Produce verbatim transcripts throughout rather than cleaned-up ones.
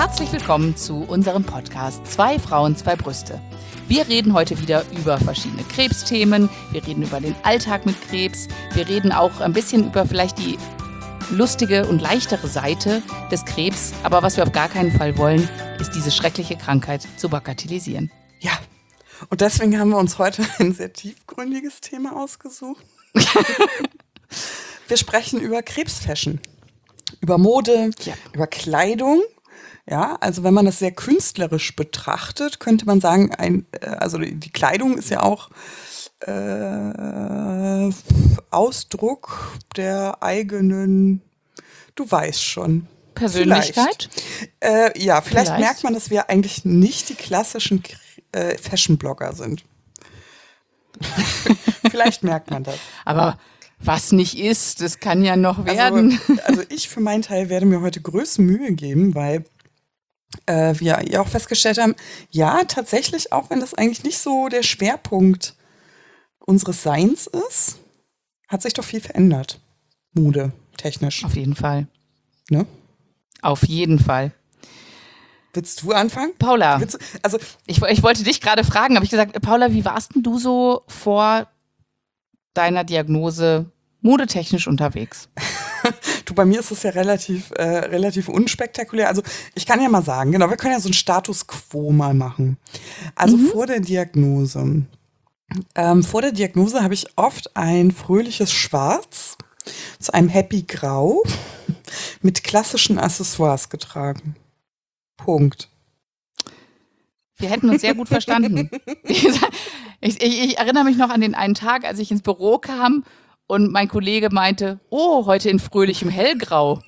Herzlich willkommen zu unserem Podcast Zwei Frauen, zwei Brüste. Wir reden heute wieder über verschiedene Krebsthemen, wir reden über den Alltag mit Krebs, wir reden auch ein bisschen über vielleicht die lustige und leichtere Seite des Krebs, aber was wir auf gar keinen Fall wollen, ist diese schreckliche Krankheit zu bagatellisieren. Ja, und deswegen haben wir uns heute ein sehr tiefgründiges Thema ausgesucht. Wir sprechen über Krebsfashion, über Mode, ja. über Kleidung. Ja, also wenn man das sehr künstlerisch betrachtet, könnte man sagen, ein, also die Kleidung ist ja auch äh, Ausdruck der eigenen, du weißt schon. Persönlichkeit? Äh, ja, vielleicht, vielleicht merkt man, dass wir eigentlich nicht die klassischen äh, Fashion-Blogger sind. Vielleicht merkt man das. Aber was nicht ist, das kann ja noch werden. Also, also ich für meinen Teil werde mir heute größte Mühe geben, weil äh, wir ja auch festgestellt haben, ja, tatsächlich, auch wenn das eigentlich nicht so der Schwerpunkt unseres Seins ist, hat sich doch viel verändert. Mode, technisch. Auf jeden Fall. Ne? Auf jeden Fall. Willst du anfangen? Paula, Willst du, also ich, ich wollte dich gerade fragen, habe ich gesagt, Paula, wie warst denn du so vor deiner Diagnose modetechnisch unterwegs? Du, bei mir ist es ja relativ, äh, relativ unspektakulär. Also ich kann ja mal sagen, genau, wir können ja so einen Status Quo mal machen. Also mhm. vor der Diagnose. Ähm, vor der Diagnose habe ich oft ein fröhliches Schwarz zu einem Happy Grau mit klassischen Accessoires getragen. Punkt. Wir hätten uns sehr gut verstanden. Ich, ich, ich erinnere mich noch an den einen Tag, als ich ins Büro kam und mein Kollege meinte, oh, heute in fröhlichem Hellgrau.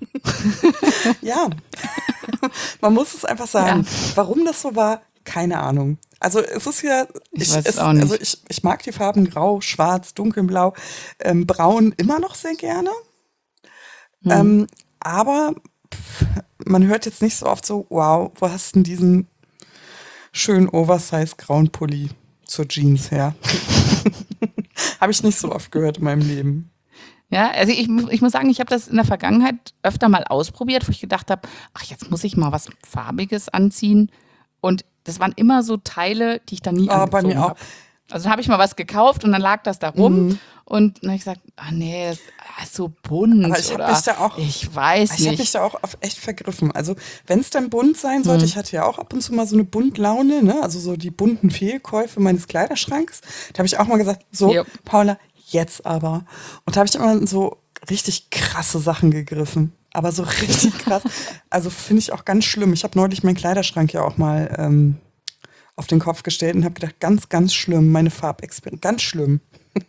Ja, man muss es einfach sagen. Ja. Warum das so war, keine Ahnung. Also es ist ja, ich, ich weiß es, auch nicht. Also ich, ich mag die Farben Grau, Schwarz, Dunkelblau, ähm, Braun immer noch sehr gerne. Hm. Ähm, aber pff, man hört jetzt nicht so oft so, wow, wo hast du denn diesen schönen Oversize-grauen Pulli zur Jeans her? Habe ich nicht so oft gehört in meinem Leben. Ja, also ich, ich muss sagen, ich habe das in der Vergangenheit öfter mal ausprobiert, wo ich gedacht habe, ach, jetzt muss ich mal was Farbiges anziehen. Und das waren immer so Teile, die ich dann nie oh, angezogen bei mir auch. habe. Also dann habe ich mal was gekauft und dann lag das da rum. Mhm. Und dann habe ich gesagt, ach nee, das ist so bunt. Aber ich habe mich da auch, ich weiß ich nicht. habe mich da auch auf echt vergriffen. Also wenn es dann bunt sein sollte, mhm. ich hatte ja auch ab und zu mal so eine Buntlaune, ne? Also so die bunten Fehlkäufe meines Kleiderschranks. Da habe ich auch mal gesagt, so jo. Paula, jetzt aber. Und da habe ich immer so richtig krasse Sachen gegriffen. Aber so richtig krass. Also finde ich auch ganz schlimm. Ich habe neulich meinen Kleiderschrank ja auch mal ähm, auf den Kopf gestellt und habe gedacht, ganz, ganz schlimm, meine Farbexperimente, ganz schlimm.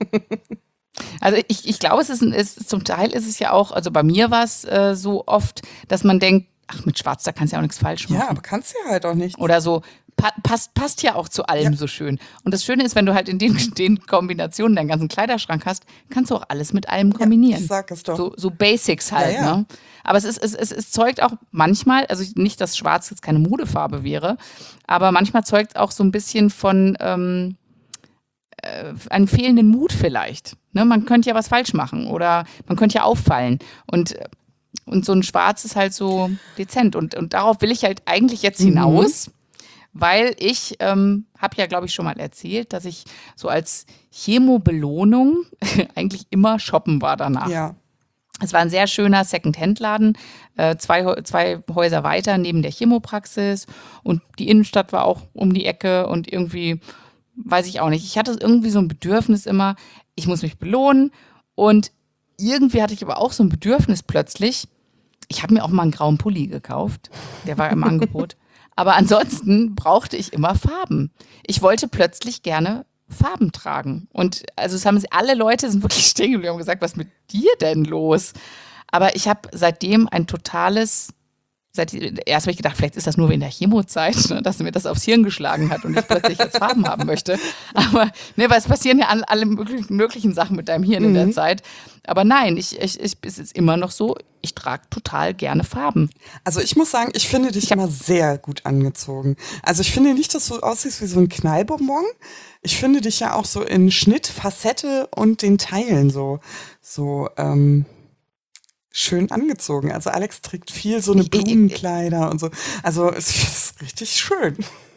Also ich, ich glaube, es ist, ist zum Teil ist es ja auch, also bei mir war es äh, so oft, dass man denkt, ach, mit Schwarz, da kannst du ja auch nichts falsch machen. Ja, aber kannst du ja halt auch nicht. Oder so, pa- passt, passt ja auch zu allem ja. so schön. Und das Schöne ist, wenn du halt in den, den Kombinationen deinen ganzen Kleiderschrank hast, kannst du auch alles mit allem kombinieren. Ja, ich sag es doch. So, so Basics halt, ja, ja. ne? Aber es, ist, es, es, es zeugt auch manchmal, also nicht, dass Schwarz jetzt keine Modefarbe wäre, aber manchmal zeugt auch so ein bisschen von ähm, äh, einem fehlenden Mut vielleicht. Ne? Man könnte ja was falsch machen oder man könnte ja auffallen. Und, und so ein Schwarz ist halt so dezent. Und, und darauf will ich halt eigentlich jetzt hinaus, mhm. weil ich ähm, habe ja, glaube ich, schon mal erzählt, dass ich so als Chemo-Belohnung eigentlich immer shoppen war danach. Ja. Es war ein sehr schöner Second-Hand-Laden, äh, zwei, zwei Häuser weiter neben der Chemopraxis und die Innenstadt war auch um die Ecke und irgendwie, weiß ich auch nicht, ich hatte irgendwie so ein Bedürfnis immer, ich muss mich belohnen und irgendwie hatte ich aber auch so ein Bedürfnis plötzlich, ich habe mir auch mal einen grauen Pulli gekauft, der war im Angebot, aber ansonsten brauchte ich immer Farben. Ich wollte plötzlich gerne Farben tragen. Und also es haben alle Leute sind wirklich stehen geblieben und gesagt, was ist mit dir denn los? Aber ich habe seitdem ein totales, seit, erst habe ich gedacht, vielleicht ist das nur in der Chemozeit, ne, dass mir das aufs Hirn geschlagen hat und ich plötzlich jetzt Farben haben möchte. Aber ne, weil es passieren ja alle, alle möglichen, möglichen Sachen mit deinem Hirn mhm. in der Zeit. Aber nein, ich, ich, ich, es ist immer noch so, ich trage total gerne Farben. Also ich muss sagen, ich finde dich ich immer sehr gut angezogen. Also ich finde nicht, dass du aussiehst wie so ein Knallbonbon. Ich finde dich ja auch so in Schnitt, Facette und den Teilen so, so, ähm, schön angezogen. Also Alex trägt viel so eine Ich, ich, ich, Blumenkleider und so. Also es ist richtig schön.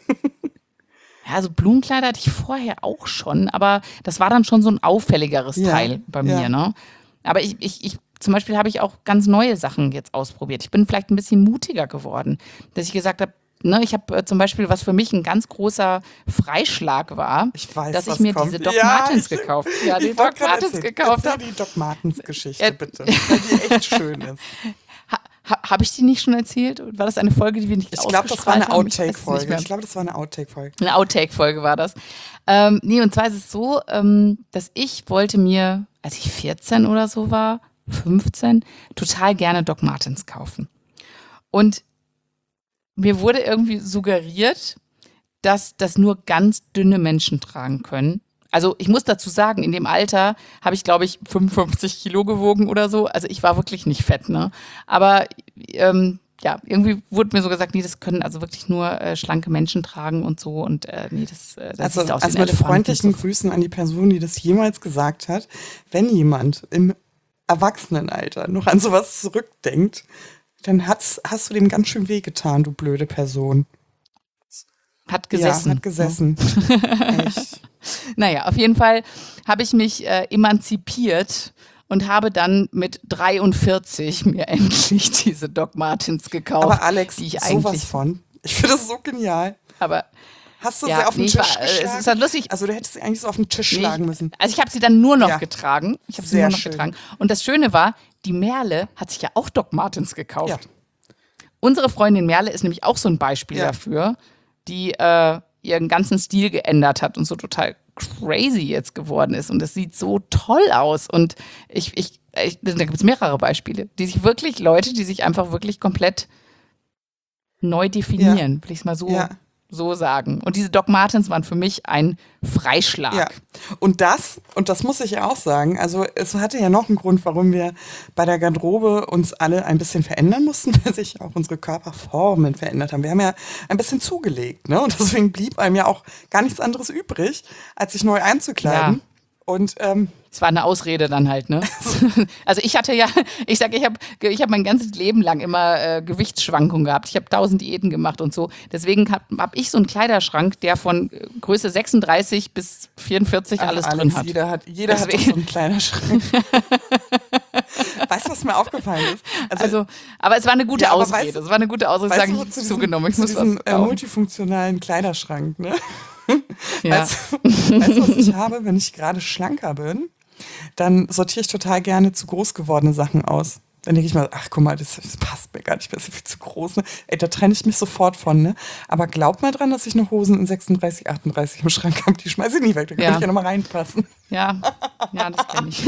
ja, so Blumenkleider hatte ich vorher auch schon, aber das war dann schon so ein auffälligeres Ja, Teil bei mir, ja. ne? Aber ich, ich, ich, zum Beispiel habe ich auch ganz neue Sachen jetzt ausprobiert. Ich bin vielleicht ein bisschen mutiger geworden, dass ich gesagt habe, ne, ich habe äh, zum Beispiel, was für mich ein ganz großer Freischlag war, Ich weiß, dass ich was mir kommt. diese Doc Ja, Martens ich, gekauft, ja, die ich wollte Doc gerade Martens erzählen. gekauft Erzähl habe. die Doc Martens-Geschichte Äh, bitte, weil die echt schön ist. ha, ha, habe ich die nicht schon erzählt? War das eine Folge, die wir nicht Ich glaube, das war ausgestrahlt eine haben? Ich weiß es nicht Outtake-Folge. mehr. Ich glaube, das war eine Outtake-Folge. Eine Outtake-Folge war das. Ähm, nee, und zwar ist es so, ähm, dass ich wollte mir, als ich vierzehn oder so war, fünfzehn, total gerne Doc Martens kaufen. Und mir wurde irgendwie suggeriert, dass das nur ganz dünne Menschen tragen können. Also ich muss dazu sagen, in dem Alter habe ich, glaube ich, fünfundfünfzig Kilo gewogen oder so. Also ich war wirklich nicht fett, ne? Aber ähm, ja, irgendwie wurde mir so gesagt, nee, das können also wirklich nur äh, schlanke Menschen tragen und so. Und äh, nee, das, äh, das Also, sieht aus wie also ein mit Elefant. freundlichen So. Grüßen an die Person, die das jemals gesagt hat. Wenn jemand im Erwachsenenalter noch an sowas zurückdenkt, dann hat's, hast du dem ganz schön wehgetan, du blöde Person. Hat Ja, gesessen. hat Ne? gesessen. Echt. Naja, auf jeden Fall habe ich mich äh, emanzipiert und habe dann mit dreiundvierzig mir endlich diese Doc Martens gekauft, Aber Alex, die ich sowas eigentlich, von. Ich finde das so genial. aber Hast du sie ja, auf den nee, ich Tisch war, äh, es ist geschlagen? halt lustig. Also du hättest sie eigentlich so auf den Tisch Nee, schlagen ich, müssen. also ich habe sie dann nur noch Ja, getragen. Ich habe sie sehr nur noch schön. getragen. Und das Schöne war, die Merle hat sich ja auch Doc Martens Ja, gekauft. Unsere Freundin Merle ist nämlich auch so ein Beispiel ja. dafür, die äh, ihren ganzen Stil geändert hat und so total crazy jetzt geworden ist. Und es sieht so toll aus. Und ich, ich, ich da gibt es mehrere Beispiele, die sich wirklich, Leute, die sich einfach wirklich komplett neu Ja, definieren, will ich es mal so, ja. so sagen. Und diese Doc Martens waren für mich ein Ja, Freischlag. und das, und das muss ich ja auch sagen, also es hatte ja noch einen Grund, warum wir bei der Garderobe uns alle ein bisschen verändern mussten, weil sich auch unsere Körperformen verändert haben. Wir haben ja ein bisschen zugelegt, ne? Und deswegen blieb einem ja auch gar nichts anderes übrig, als sich neu Ja, einzukleiden. Und ähm, es war eine Ausrede dann halt, ne? Also ich hatte ja, ich sage, ich habe ich hab mein ganzes Leben lang immer äh, Gewichtsschwankungen gehabt. Ich habe tausend Diäten gemacht und so. Deswegen habe hab ich so einen Kleiderschrank, der von äh, Größe sechsunddreißig bis vierundvierzig ach alles drin Alex, hat. jeder hat, jeder hat doch so Deswegen, einen Kleiderschrank. Weißt du, was mir aufgefallen ist? Also, also, aber es war eine gute ja, aber Ausrede. weißt, Es war eine gute Ausrede, weißt sage du, ich, wo ich zu habe diesem, zugenommen, ich zu muss was diesem äh, kaufen. multifunktionalen Kleiderschrank, ne? Ja. Weißt du, weißt du, was ich habe, wenn ich gerade schlanker bin? Dann sortiere ich total gerne zu groß gewordene Sachen aus. Dann denke ich mal, ach guck mal, das, das passt mir gar nicht mehr, das ist viel zu groß. Ne? Ey, da trenne ich mich sofort von. Ne? Aber glaub mal dran, dass ich noch Hosen in sechsunddreißig, achtunddreißig im Schrank habe. Die schmeiße ich nicht weg, da kann ich Ja, ja nochmal reinpassen. ja, ja, das kenne ich.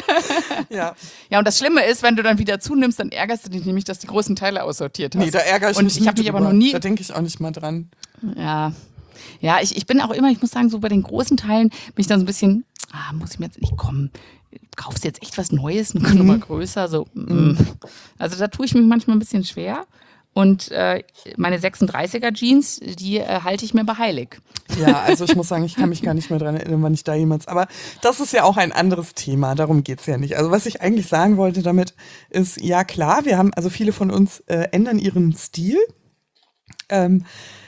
Ja, Ja, und das Schlimme ist, wenn du dann wieder zunimmst, dann ärgerst du dich nämlich, dass du die großen Teile aussortiert nee, hast. da ärgere ich Und mich ich nie habe mich aber noch drüber. Da nie, denke ich auch nicht mal dran. ja, ja, ich, ich bin auch immer, ich muss sagen, so bei den großen Teilen bin ich dann so ein bisschen, ah, muss ich mir jetzt nicht kommen, kaufst du jetzt echt was Neues, eine Nummer Mhm. größer, so, Mhm. mm. Also da tue ich mich manchmal ein bisschen schwer. Und äh, meine sechsunddreißiger Jeans, die äh, halte ich mir bei heilig. Ja, also ich muss sagen, ich kann mich gar nicht mehr dran erinnern, wann ich da jemals. Aber das ist ja auch ein anderes Thema, darum geht's ja nicht. Also was ich eigentlich sagen wollte damit ist, ja klar, wir haben, also viele von uns äh, ändern ihren Stil, ähm,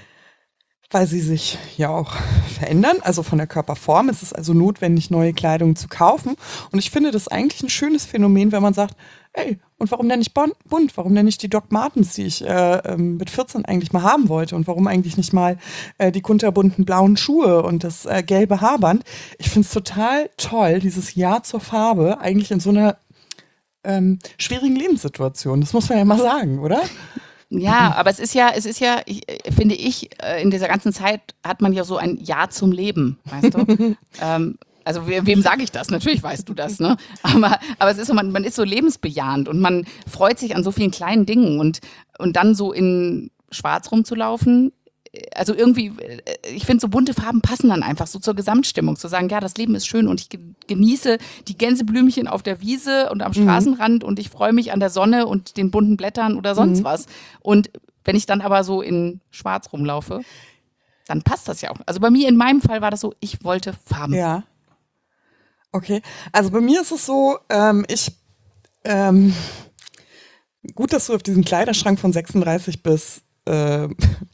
weil sie sich ja auch verändern. Also von der Körperform ist es also notwendig, neue Kleidung zu kaufen. Und ich finde das eigentlich ein schönes Phänomen, wenn man sagt, ey, und warum denn nicht bon- bunt? Warum denn nicht die Doc Martens, die ich äh, ähm, mit vierzehn eigentlich mal haben wollte? Und warum eigentlich nicht mal äh, die kunterbunten blauen Schuhe und das äh, gelbe Haarband? Ich finde es total toll, dieses Ja zur Farbe, eigentlich in so einer ähm, schwierigen Lebenssituation. Das muss man ja mal sagen, oder? Ja, aber es ist ja, es ist ja, ich, äh, finde ich, äh, in dieser ganzen Zeit hat man ja so ein Ja zum Leben, weißt du? ähm, also we, wem sage ich das? Natürlich weißt du das, ne? Aber, aber es ist so, man, man ist so lebensbejahend und man freut sich an so vielen kleinen Dingen und, und dann so in Schwarz rumzulaufen. Also irgendwie, äh, ich finde, so bunte Farben passen dann einfach so zur Gesamtstimmung. Zu sagen, ja, das Leben ist schön und ich ge- genieße die Gänseblümchen auf der Wiese und am Mhm. Straßenrand und ich freue mich an der Sonne und den bunten Blättern oder sonst Mhm. was. Und wenn ich dann aber so in Schwarz rumlaufe, dann passt das ja auch. Also bei mir in meinem Fall war das so, ich wollte Farben. Ja, okay. Also bei mir ist es so, ähm, ich ähm, Gut, dass du auf diesen Kleiderschrank von sechsunddreißig bis, äh,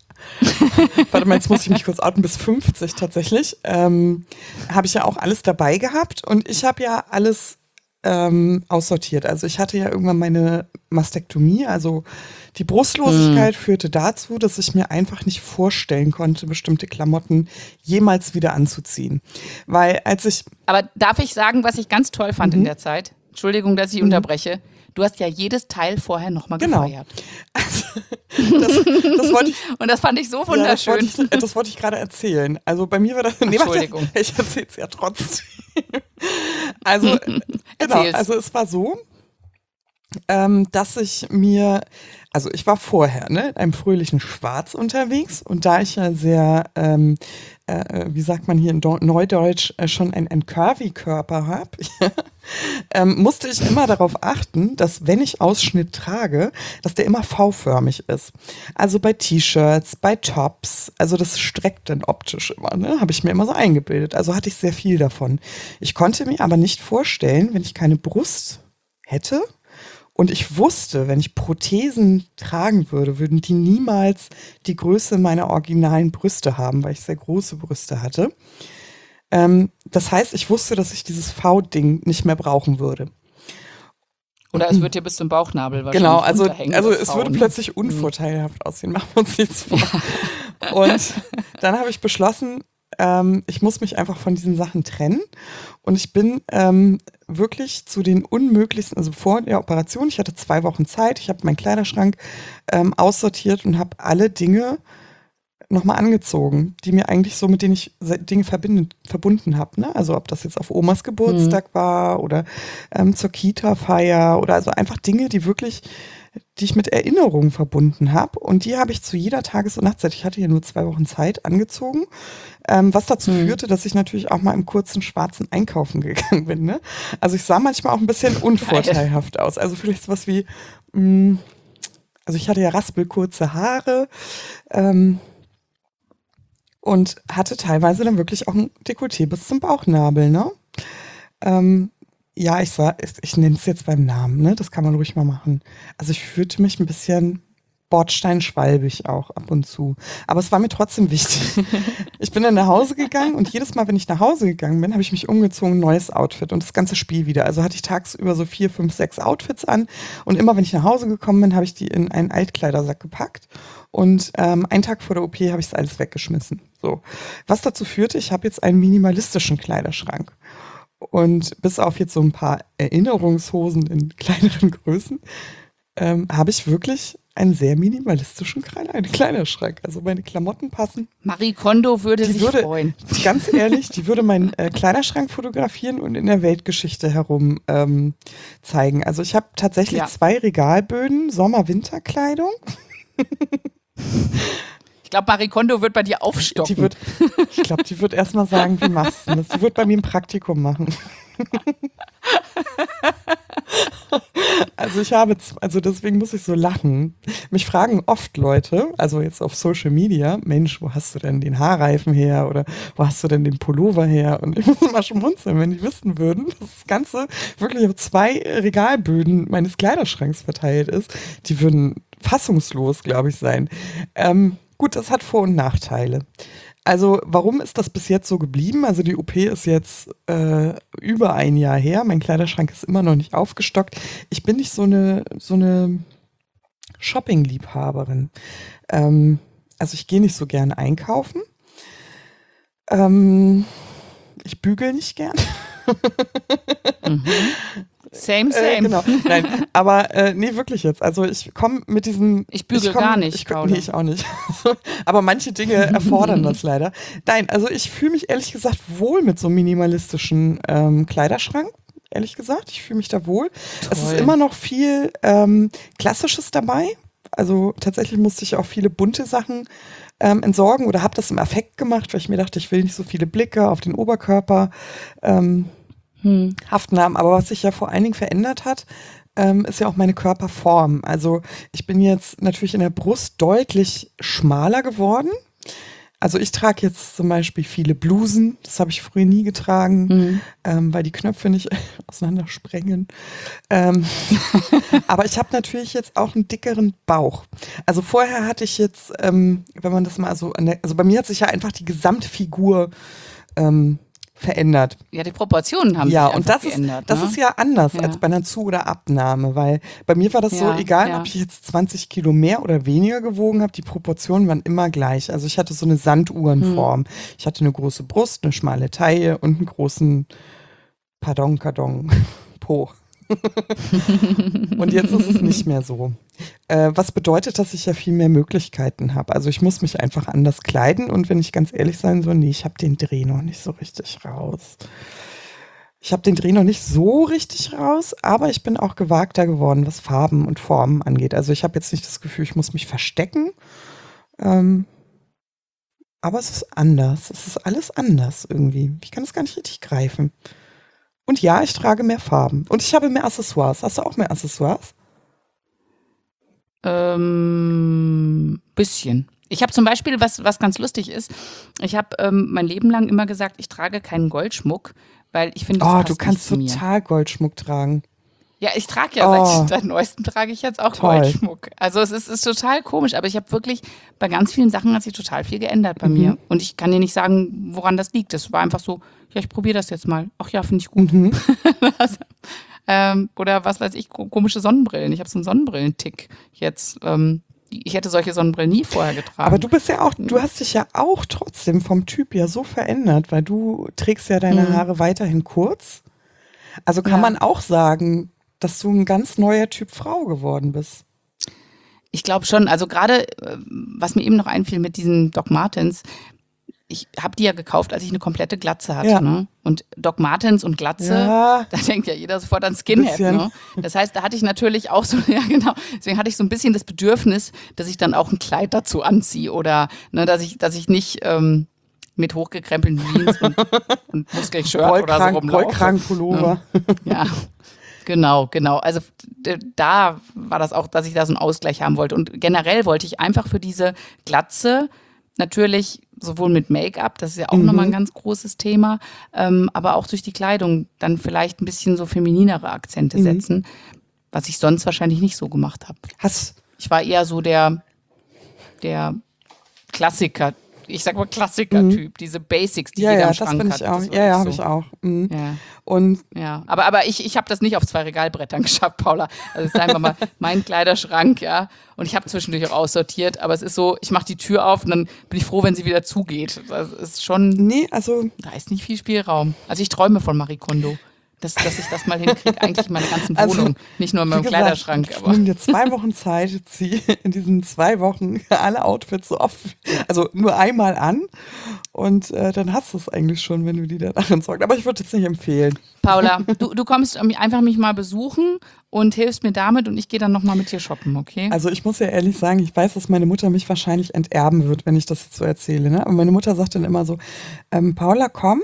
warte mal, jetzt muss ich mich kurz outen, bis fünfzig tatsächlich, ähm, habe ich ja auch alles dabei gehabt und ich habe ja alles ähm, aussortiert. Also ich hatte ja irgendwann meine Mastektomie, also die Brustlosigkeit Hm. führte dazu, dass ich mir einfach nicht vorstellen konnte, bestimmte Klamotten jemals wieder anzuziehen. Weil als ich, Aber darf ich sagen, was ich ganz toll fand in mhm, der Zeit? Entschuldigung, dass ich mhm, unterbreche. Du hast ja jedes Teil vorher nochmal genau. gefeiert. Also, das, das wollte ich, Und das fand ich so ja, das wollte wunderschön. ich, äh, das wollte ich gerade erzählen. Also bei mir war das, nee, warte, Entschuldigung. ich erzähle es ja trotzdem. Also, äh, genau, Erzähl's. also es war so, ähm, dass ich mir, also ich war vorher, ne, in einem fröhlichen Schwarz unterwegs und da ich ja sehr, ähm, äh, wie sagt man hier in Do Neudeutsch, äh, schon einen, einen Curvy-Körper habe, ähm, musste ich immer darauf achten, dass wenn ich Ausschnitt trage, dass der immer V-förmig ist. Also bei T-Shirts, bei Tops, also das streckt dann optisch immer, ne, habe ich mir immer so eingebildet. Also hatte ich sehr viel davon. Ich konnte mir aber nicht vorstellen, wenn ich keine Brust hätte, und ich wusste, wenn ich Prothesen tragen würde, würden die niemals die Größe meiner originalen Brüste haben, weil ich sehr große Brüste hatte. Ähm, das heißt, ich wusste, dass ich dieses V-Ding nicht mehr brauchen würde. Oder es wird dir bis zum Bauchnabel Genau, wahrscheinlich also, runterhängen, also das es V, würde ne? plötzlich Hm. unvorteilhaft aussehen, machen wir uns nichts vor. Und dann habe ich beschlossen, ähm, ich muss mich einfach von diesen Sachen trennen. Und ich bin ähm, wirklich zu den unmöglichsten, also vor der Operation, ich hatte zwei Wochen Zeit, ich habe meinen Kleiderschrank ähm, aussortiert und habe alle Dinge nochmal angezogen, die mir eigentlich so, mit denen ich se- Dinge verbinden, verbunden habe. Ne? Also ob das jetzt auf Omas Hm. Geburtstag war oder ähm, zur Kita-Feier oder also einfach Dinge, die wirklich, die ich mit Erinnerungen verbunden habe. Und die habe ich zu jeder Tages- und Nachtzeit, ich hatte hier nur zwei Wochen Zeit, angezogen. Ähm, was dazu Hm. führte, dass ich natürlich auch mal im kurzen Schwarzen einkaufen gegangen bin. Ne? Also ich sah manchmal auch ein bisschen Geil. unvorteilhaft aus. Also vielleicht sowas wie, mh, also ich hatte ja raspelkurze Haare, ähm, und hatte teilweise dann wirklich auch ein Dekolleté bis zum Bauchnabel, ne? Ähm, ja, ich sag, ich, ich nenne es jetzt beim Namen, ne? Das kann man ruhig mal machen. Also ich fühlte mich ein bisschen bordsteinschwalbig auch ab und zu. Aber es war mir trotzdem wichtig. Ich bin dann nach Hause gegangen und jedes Mal, wenn ich nach Hause gegangen bin, habe ich mich umgezogen, ein neues Outfit und das ganze Spiel wieder. Also hatte ich tagsüber so vier, fünf, sechs Outfits an und immer, wenn ich nach Hause gekommen bin, habe ich die in einen Altkleidersack gepackt und ähm, einen Tag vor der O P habe ich es alles weggeschmissen. So, was dazu führte, ich habe jetzt einen minimalistischen Kleiderschrank. Und bis auf jetzt so ein paar Erinnerungshosen in kleineren Größen, ähm, habe ich wirklich einen sehr minimalistischen Kleid- Kleiderschrank. Also meine Klamotten passen. Marie Kondo würde Die sich würde, freuen. ganz ehrlich, die würde meinen äh, Kleiderschrank fotografieren und in der Weltgeschichte herum ähm, zeigen. Also ich habe tatsächlich Ja. zwei Regalböden, Sommer-Winterkleidung. Ich glaube, Marie Kondo wird bei dir Die aufstocken. wird, ich glaube, die wird erstmal sagen, wie machst du das? Die wird bei mir ein Praktikum machen. Also ich habe, z- also deswegen muss ich so lachen. Mich fragen oft Leute, also jetzt auf Social Media, Mensch, wo hast du denn den Haarreifen her oder wo hast du denn den Pullover her? Und ich muss immer schmunzeln, wenn die wissen würden, dass das Ganze wirklich auf zwei Regalböden meines Kleiderschranks verteilt ist. Die würden fassungslos, glaube ich, sein. Ähm, gut, das hat Vor- und Nachteile. Also, warum ist das bis jetzt so geblieben? Also, die O P ist jetzt äh, über ein Jahr her. Mein Kleiderschrank ist immer noch nicht aufgestockt. Ich bin nicht so eine, so eine Shopping-Liebhaberin. Ähm, also, ich gehe nicht so gern einkaufen. Ähm, ich bügel nicht gern. Mhm. Same, Äh, same. genau, nein, aber äh, nee, wirklich jetzt. Also ich komme mit diesen. Ich bügel komm, gar nicht, Ich, komm- Paula. nee, ich auch nicht. Aber manche Dinge erfordern das leider. Nein, also ich fühle mich ehrlich gesagt wohl mit so einem minimalistischen ähm, Kleiderschrank. Ehrlich gesagt, ich fühle mich da wohl. Es ist Toll. immer noch viel ähm, Klassisches dabei. Also tatsächlich musste ich auch viele bunte Sachen ähm, entsorgen oder habe das im Affekt gemacht, weil ich mir dachte, ich will nicht so viele Blicke auf den Oberkörper ähm, Hm. haften haben. Aber was sich ja vor allen Dingen verändert hat, ähm, ist ja auch meine Körperform. Also ich bin jetzt natürlich in der Brust deutlich schmaler geworden. Also ich trage jetzt zum Beispiel viele Blusen, das habe ich früher nie getragen, Mhm. ähm, weil die Knöpfe nicht auseinandersprengen. Ähm, aber ich habe natürlich jetzt auch einen dickeren Bauch. Also vorher hatte ich jetzt, ähm, wenn man das mal so, an der, also bei mir hat sich ja einfach die Gesamtfigur ähm, verändert. Ja, die Proportionen haben Ja, sich und einfach das ist, geändert, das ne? ist ja anders Ja. als bei einer Zu- oder Abnahme, weil bei mir war das so, Ja, egal ja. ob ich jetzt zwanzig Kilo mehr oder weniger gewogen habe, die Proportionen waren immer gleich. Also ich hatte so eine Hm. Sanduhrenform. Ich hatte eine große Brust, eine schmale Taille und einen großen, pardon, pardon, Po. Und jetzt ist es nicht mehr so. Äh, was bedeutet, dass ich ja viel mehr Möglichkeiten habe. Also ich muss mich einfach anders kleiden und wenn ich ganz ehrlich sein soll, nee, ich habe den Dreh noch nicht so richtig raus. Ich habe den Dreh noch nicht so richtig raus, aber ich bin auch gewagter geworden, was Farben und Formen angeht. Also ich habe jetzt nicht das Gefühl, ich muss mich verstecken. Ähm, aber es ist anders. Es ist alles anders irgendwie. Ich kann es gar nicht richtig greifen. Und ja, ich trage mehr Farben. Und ich habe mehr Accessoires. Hast du auch mehr Accessoires? Ähm, bisschen. Ich habe zum Beispiel, was, was ganz lustig ist, ich habe ähm, mein Leben lang immer gesagt, ich trage keinen Goldschmuck, weil ich finde, das Oh, du passt nicht kannst zu mir. total Goldschmuck tragen. Ja, ich trage ja Oh, seit, seit neuestem trage ich jetzt auch toll. Goldschmuck. Also es ist, ist total komisch, aber ich habe wirklich, bei ganz vielen Sachen hat sich total viel geändert bei Mhm. mir. Und ich kann dir nicht sagen, woran das liegt. Das war einfach so, ja, ich probiere das jetzt mal. Ach ja, finde ich gut. Mhm. Ähm, oder was weiß ich, ko- komische Sonnenbrillen. Ich habe so einen Sonnenbrillentick jetzt. Ähm, ich hätte solche Sonnenbrillen nie vorher Aber getragen. du bist ja auch, du hast dich ja auch trotzdem vom Typ ja so verändert, weil du trägst ja deine Mhm. Haare weiterhin kurz. Also kann Ja. man auch sagen, dass du ein ganz neuer Typ Frau geworden bist. Ich glaube schon, also gerade, äh, was mir eben noch einfiel mit diesen Doc Martens, ich habe die ja gekauft, als ich eine komplette Glatze hatte, Ja. ne? Und Doc Martens und Glatze, Ja, da denkt ja jeder sofort an Skinhead, bisschen. ne? Das heißt, da hatte ich natürlich auch so, ja genau, deswegen hatte ich so ein bisschen das Bedürfnis, dass ich dann auch ein Kleid dazu anziehe oder, ne, dass ich, dass ich nicht ähm, mit hochgekrempelten Jeans und, und Muskelshirt oder so Rollkragen, rumlaufe. Rollkragenpullover. Ja, genau, genau. Also d- da war das auch, dass ich da so einen Ausgleich haben wollte. Und generell wollte ich einfach für diese Glatze natürlich sowohl mit Make-up, das ist ja auch nochmal ein Mhm. ganz großes Thema, ähm, aber auch durch die Kleidung dann vielleicht ein bisschen so femininere Akzente Mhm. setzen, was ich sonst wahrscheinlich nicht so gemacht habe. Hast, Ich war eher so der, der Klassiker, ich sag mal Klassiker-Typ, diese Basics, die ja, jeder ja, im das Schrank bin hat. ich auch. Das war Ja, ja, ich habe so. ich auch. Mhm. Ja. Und Ja, aber, aber ich, ich habe das nicht auf zwei Regalbrettern geschafft, Paula. Also sagen wir mal, mein Kleiderschrank, ja. Und ich habe zwischendurch auch aussortiert, aber es ist so, ich mache die Tür auf und dann bin ich froh, wenn sie wieder zugeht. Das ist schon, nee, also da ist nicht viel Spielraum. Also ich träume von Marie Kondo, dass, dass ich das mal hinkriege, eigentlich in meiner ganzen Also, Wohnung. Nicht nur in wie meinem gesagt, Kleiderschrank, aber nimm dir zwei Wochen Zeit, zieh in diesen zwei Wochen alle Outfits so oft, also nur einmal an und äh, dann hast du es eigentlich schon, wenn du die danach entsorgst. Aber ich würde es nicht empfehlen. Paula, du, du kommst einfach mich mal besuchen und hilfst mir damit und ich gehe dann nochmal mit dir shoppen, okay? Also ich muss ja ehrlich sagen, ich weiß, dass meine Mutter mich wahrscheinlich enterben wird, wenn ich das jetzt so erzähle. Ne? Aber meine Mutter sagt dann immer so, ähm, Paula, komm.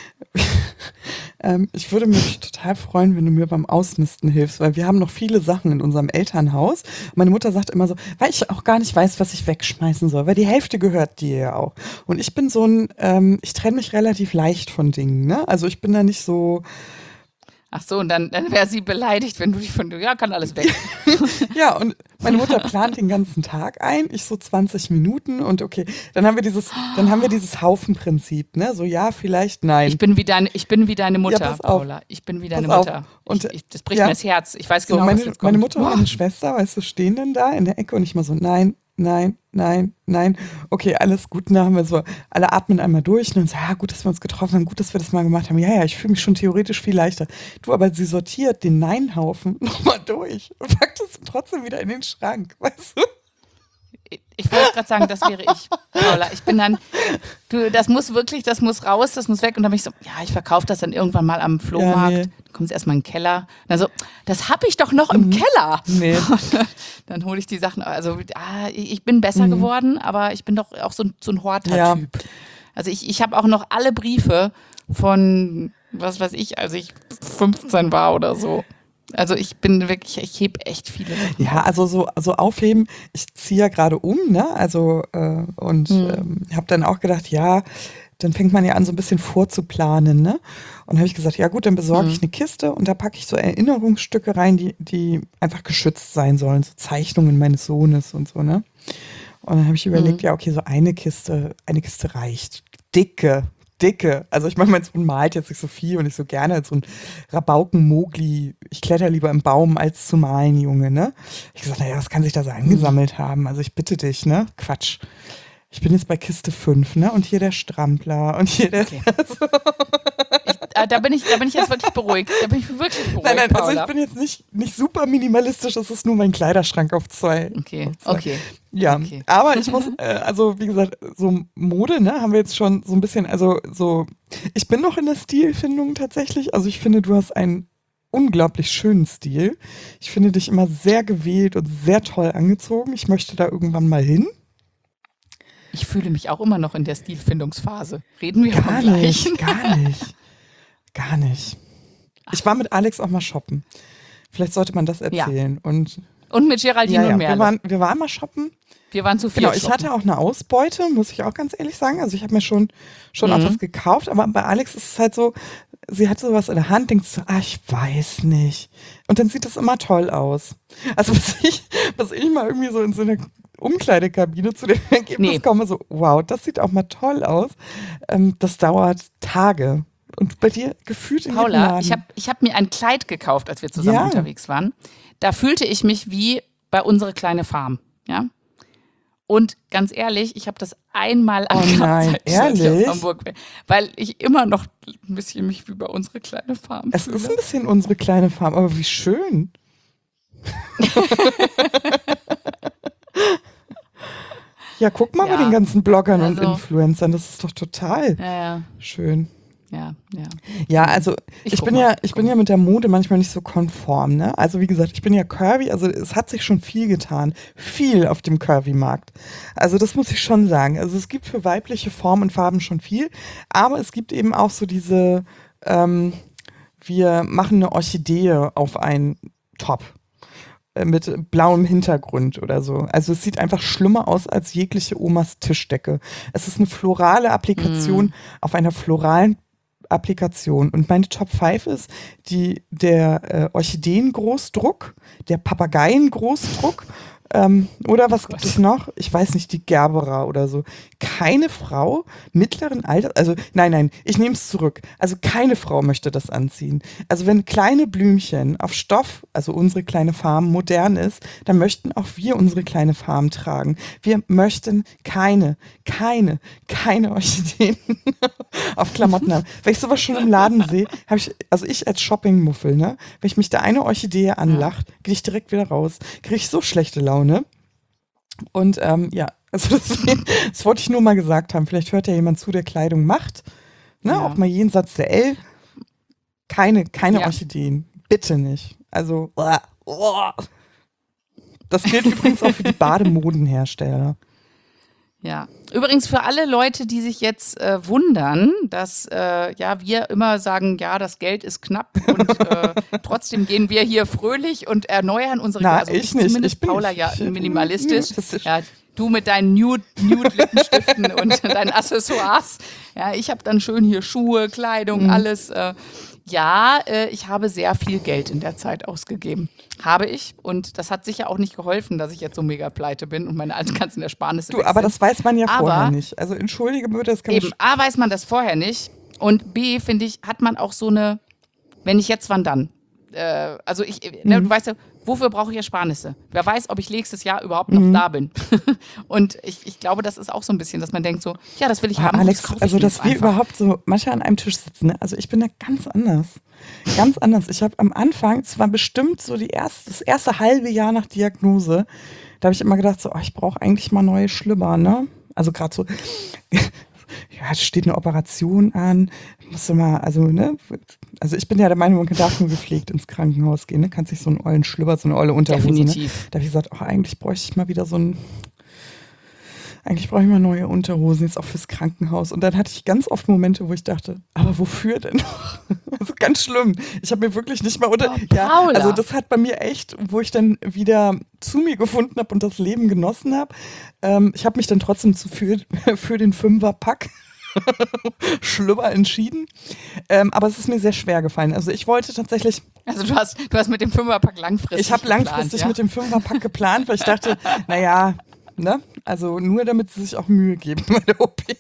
ähm, ich würde mich total freuen, wenn du mir beim Ausmisten hilfst, weil wir haben noch viele Sachen in unserem Elternhaus. Meine Mutter sagt immer so, weil ich auch gar nicht weiß, was ich wegschmeißen soll, weil die Hälfte gehört dir ja auch. Und ich bin so ein, ähm, ich trenne mich relativ leicht von Dingen. Ne? Also ich bin da nicht so, Ach so, und dann, dann wäre sie beleidigt, wenn du dich von, ja, kann alles weg. ja, und meine Mutter plant den ganzen Tag ein, ich so zwanzig Minuten und okay, dann haben wir dieses, dann haben wir dieses Haufenprinzip, ne? So ja, vielleicht nein. Ich bin wie deine, ich bin wie deine Mutter, pass auf. Paula. Ich bin wie deine Pass auf. Mutter. Und, ich, ich, das bricht ja. mir das Herz. Ich weiß So, genau, was meine, jetzt kommt. meine Mutter und Boah. meine Schwester, weißt du, stehen dann da in der Ecke und ich mal so, nein, nein, nein, nein. Okay, alles gut. Dann haben wir so, alle atmen einmal durch und dann so, ja, gut, dass wir uns getroffen haben, gut, dass wir das mal gemacht haben. Ja, ja, ich fühle mich schon theoretisch viel leichter. Du, aber sie sortiert den Nein-Haufen nochmal durch und packt es trotzdem wieder in den Schrank, weißt du? Ich, ich wollte gerade sagen, das wäre ich, Paula. Ich bin dann, du, das muss wirklich, das muss raus, das muss weg. Und dann bin ich so, ja, ich verkaufe das dann irgendwann mal am Flohmarkt. nee. Dann kommt es erstmal in den Keller. Und dann so, das habe ich doch noch im Keller. Nee. Dann hole ich die Sachen. Also ah, ich ich bin besser geworden, aber ich bin doch auch so ein, so ein Horter-Typ. Also ich, ich habe auch noch alle Briefe von, was weiß ich, als ich fünfzehn war oder so. Also ich bin wirklich, ich hebe echt viele Sachen Ja, auf. also so, so aufheben, ich ziehe ja gerade um, ne? Also äh, und Hm. ähm, habe dann auch gedacht, ja, dann fängt man ja an, so ein bisschen vorzuplanen, ne? Und habe ich gesagt, ja gut, dann besorge ich Hm. eine Kiste und da packe ich so Erinnerungsstücke rein, die, die einfach geschützt sein sollen, so Zeichnungen meines Sohnes und so, ne? Und dann habe ich überlegt, Hm. ja, okay, so eine Kiste, eine Kiste reicht. Dicke, dicke. Also ich meine, mein Sohn malt jetzt nicht so viel und nicht so gerne als so ein Rabauken-Mogli. Ich kletter lieber im Baum, als zu malen, Junge, ne? Ich gesagt, naja, was kann sich da so angesammelt haben? Also ich bitte dich, ne? Quatsch. Ich bin jetzt bei Kiste fünf, ne? Und hier der Strampler und hier der. Okay. Ich, äh, da, bin ich, da bin ich jetzt wirklich beruhigt. Da bin ich wirklich beruhigt, Nein, nein, also Paula. ich bin jetzt nicht, nicht super minimalistisch, es ist nur mein Kleiderschrank auf zwei. Okay, auf zwei. okay. Ja, Okay. aber ich muss, äh, also wie gesagt, so Mode, ne, haben wir jetzt schon so ein bisschen, also so, ich bin noch in der Stilfindung tatsächlich. Also ich finde, du hast einen unglaublich schönen Stil. Ich finde dich immer sehr gewählt und sehr toll angezogen. Ich möchte da irgendwann mal hin. Ich fühle mich auch immer noch in der Stilfindungsphase. Reden wir vom Gar Gleichen? nicht, gar nicht, gar nicht. Ich war mit Alex auch mal shoppen. Vielleicht sollte man das erzählen. Und Und mit Geraldine ja, ja, und wir Merle. waren, wir waren mal shoppen. Wir waren zu viel Genau, ich shoppen. hatte auch eine Ausbeute, muss ich auch ganz ehrlich sagen. Also ich habe mir schon, schon auch Mhm. was gekauft, aber bei Alex ist es halt so, sie hat sowas in der Hand, denkt so, ah, ich weiß nicht. Und dann sieht das immer toll aus. Also was ich, was ich mal irgendwie so in so einer Umkleidekabine zu dem Ergebnis Nee. komme, so, wow, das sieht auch mal toll aus. Ähm, das dauert Tage. Und bei dir gefühlt in jedem Paula, Laden. ich habe ich hab mir ein Kleid gekauft, als wir zusammen Ja. unterwegs waren. Da fühlte ich mich wie bei unsere kleine Farm. Ja? Und ganz ehrlich, ich habe das einmal Oh angehabt, nein, seit ich- seit ich ehrlich? aus Hamburg bin. Weil ich immer noch ein bisschen mich wie bei unsere kleine Farm Es fühle. ist ein bisschen unsere kleine Farm, aber wie schön. Ja, guck mal Ja, bei den ganzen Bloggern und also- Influencern, das ist doch total Ja, ja, schön. ja, ja. Ja, also Ich ich, guck bin mal, ja, ich ich guck bin ja mit der Mode manchmal nicht so konform, ne? Also wie gesagt, ich bin ja curvy, also es hat sich schon viel getan, viel auf dem Curvy-Markt. Also das muss ich schon sagen. Also es gibt für weibliche Formen und Farben schon viel, aber es gibt eben auch so diese, ähm, wir machen eine Orchidee auf einen Top äh, mit blauem Hintergrund oder so. Also es sieht einfach schlimmer aus als jegliche Omas Tischdecke. Es ist eine florale Applikation auf einer floralen Applikation. Und meine Top fünf ist die, der äh, Orchideen-Großdruck, der Papageien-Großdruck ähm, oder was Oh gibt Gott. es noch? Ich weiß nicht, die Gerbera oder so. Keine Frau mittleren Alters, also nein, nein, ich nehme es zurück. Also keine Frau möchte das anziehen. Also wenn kleine Blümchen auf Stoff, also unsere kleine Farm, modern ist, dann möchten auch wir unsere kleine Farm tragen. Wir möchten keine, keine, keine Orchideen auf Klamotten haben. Wenn ich sowas schon im Laden sehe, habe ich, also ich als Shoppingmuffel, ne, wenn ich mich da eine Orchidee anlacht, gehe ich direkt wieder raus. Kriege ich so schlechte Laune. Und ähm, ja, also das, das wollte ich nur mal gesagt haben. Vielleicht hört ja jemand zu, der Kleidung macht. Ne, Ja. auch mal jenseits der L. Keine, keine Ja. Orchideen. Bitte nicht. Also, uah, uah. Das gilt übrigens auch für die Bademodenhersteller. Ja, übrigens für alle Leute, die sich jetzt äh, wundern, dass äh, ja wir immer sagen, ja, das Geld ist knapp und äh, trotzdem gehen wir hier fröhlich und erneuern unsere Na, also ich nicht. zumindest Ich bin- Paula ja ich- minimalistisch. minimalistisch. Ja, du mit deinen Nude, Nude Lippenstiften und deinen Accessoires. Ja, ich habe dann schön hier Schuhe, Kleidung, Mhm. alles. Äh, ja, äh, ich habe sehr viel Geld in der Zeit ausgegeben. Habe ich. Und das hat sicher auch nicht geholfen, dass ich jetzt so mega pleite bin und meine ganzen Ersparnisse Du, weg aber sind. das weiß man ja Aber- vorher nicht. Also entschuldige bitte, das kann Eben, A, weiß man das vorher nicht. Und B, finde ich, hat man auch so eine, wenn ich jetzt, wann dann? Äh, also ich, ne, du weißt ja, wofür brauche ich Ersparnisse? Wer weiß, ob ich nächstes Jahr überhaupt noch da bin. Und ich, ich glaube, das ist auch so ein bisschen, dass man denkt so, ja, das will ich Ah, haben. Alex, das kaufe ich also mir dass jetzt wir einfach. überhaupt so manchmal an einem Tisch sitzen, ne? Also ich bin da ganz anders. Ganz anders. Ich habe am Anfang, es war bestimmt so die erste, das erste halbe Jahr nach Diagnose, da habe ich immer gedacht, so, oh, ich brauche eigentlich mal neue Schlüpper, ne? Also gerade so, ja, es steht eine Operation an, musst du mal, also, ne? Also ich bin ja der Meinung, man darf nur gepflegt ins Krankenhaus gehen, ne? Kannst sich so einen ollen Schlüpper, so eine olle Unterhose, ne? Definitiv. Da habe ich gesagt, oh, eigentlich bräuchte ich mal wieder so ein eigentlich brauche ich mal neue Unterhosen, jetzt auch fürs Krankenhaus. Und dann hatte ich ganz oft Momente, wo ich dachte, aber wofür denn noch? Also ganz schlimm. Ich habe mir wirklich nicht mal unter... Oh, ja, Paula. also das hat bei mir echt, wo ich dann wieder zu mir gefunden habe und das Leben genossen habe. Ähm, ich habe mich dann trotzdem zu, für, für den Fünferpack Schlüpper entschieden. Ähm, aber es ist mir sehr schwer gefallen. Also ich wollte tatsächlich... Also du hast, du hast mit dem Fünferpack langfristig Ich habe langfristig geplant, ja? mit dem Fünferpack geplant, weil ich dachte, naja, ne? Also nur damit sie sich auch Mühe geben bei der O P.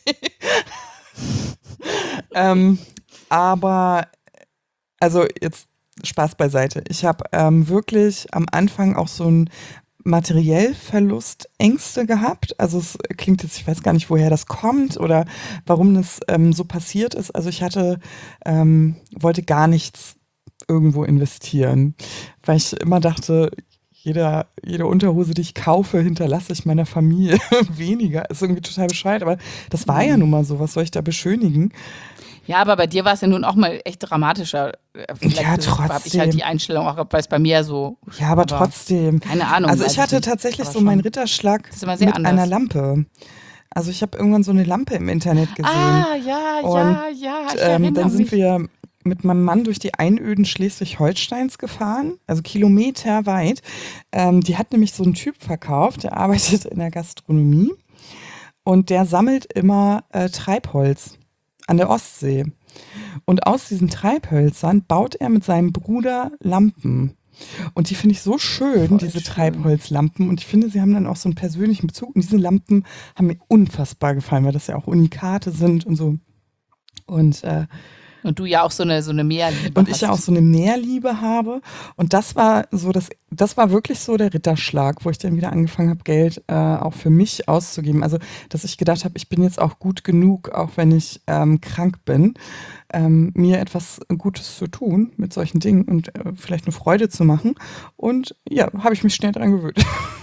ähm, aber, also jetzt Spaß beiseite. Ich habe ähm, wirklich am Anfang auch so ein materiell Verlustängste gehabt. Also es klingt jetzt, ich weiß gar nicht, woher das kommt oder warum das ähm, so passiert ist. Also ich hatte, ähm, wollte gar nichts irgendwo investieren, weil ich immer dachte, jeder, jede Unterhose, die ich kaufe, hinterlasse ich meiner Familie weniger. Ist irgendwie total bescheuert, aber das war ja nun mal so. Was soll ich da beschönigen? Ja, aber bei dir war es ja nun auch mal echt dramatischer. Äh, Vielleicht Ja, habe ich halt trotzdem. die Einstellung auch, weil es bei mir ja so, Ja, aber trotzdem. keine Ahnung. Also weiß ich hatte nicht. tatsächlich Aber so meinen schon. Ritterschlag Das ist immer sehr mit anders. einer Lampe. Also ich habe irgendwann so eine Lampe im Internet gesehen. Ah, ja, Und, ja, ja, ich ähm, erinnere dann sind mich. wir mit meinem Mann durch die Einöden Schleswig-Holsteins gefahren, also kilometerweit. Ähm, die hat nämlich so einen Typ verkauft, der arbeitet in der Gastronomie und der sammelt immer äh, Treibholz an der Ostsee. Und aus diesen Treibhölzern baut er mit seinem Bruder Lampen. Und die finde ich so schön, Voll diese schön. Treibholzlampen. Und ich finde, sie haben dann auch so einen persönlichen Bezug. Und diese Lampen haben mir unfassbar gefallen, weil das ja auch Unikate sind und so. Und äh, Und du ja auch so eine, so eine Meerliebe Und ich hast. ja auch so eine Mehrliebe habe. Und das war so, das, das war wirklich so der Ritterschlag, wo ich dann wieder angefangen habe, Geld äh, auch für mich auszugeben. Also, dass ich gedacht habe, ich bin jetzt auch gut genug, auch wenn ich ähm, krank bin, ähm, mir etwas Gutes zu tun mit solchen Dingen und äh, vielleicht eine Freude zu machen. Und ja, habe ich mich schnell dran gewöhnt.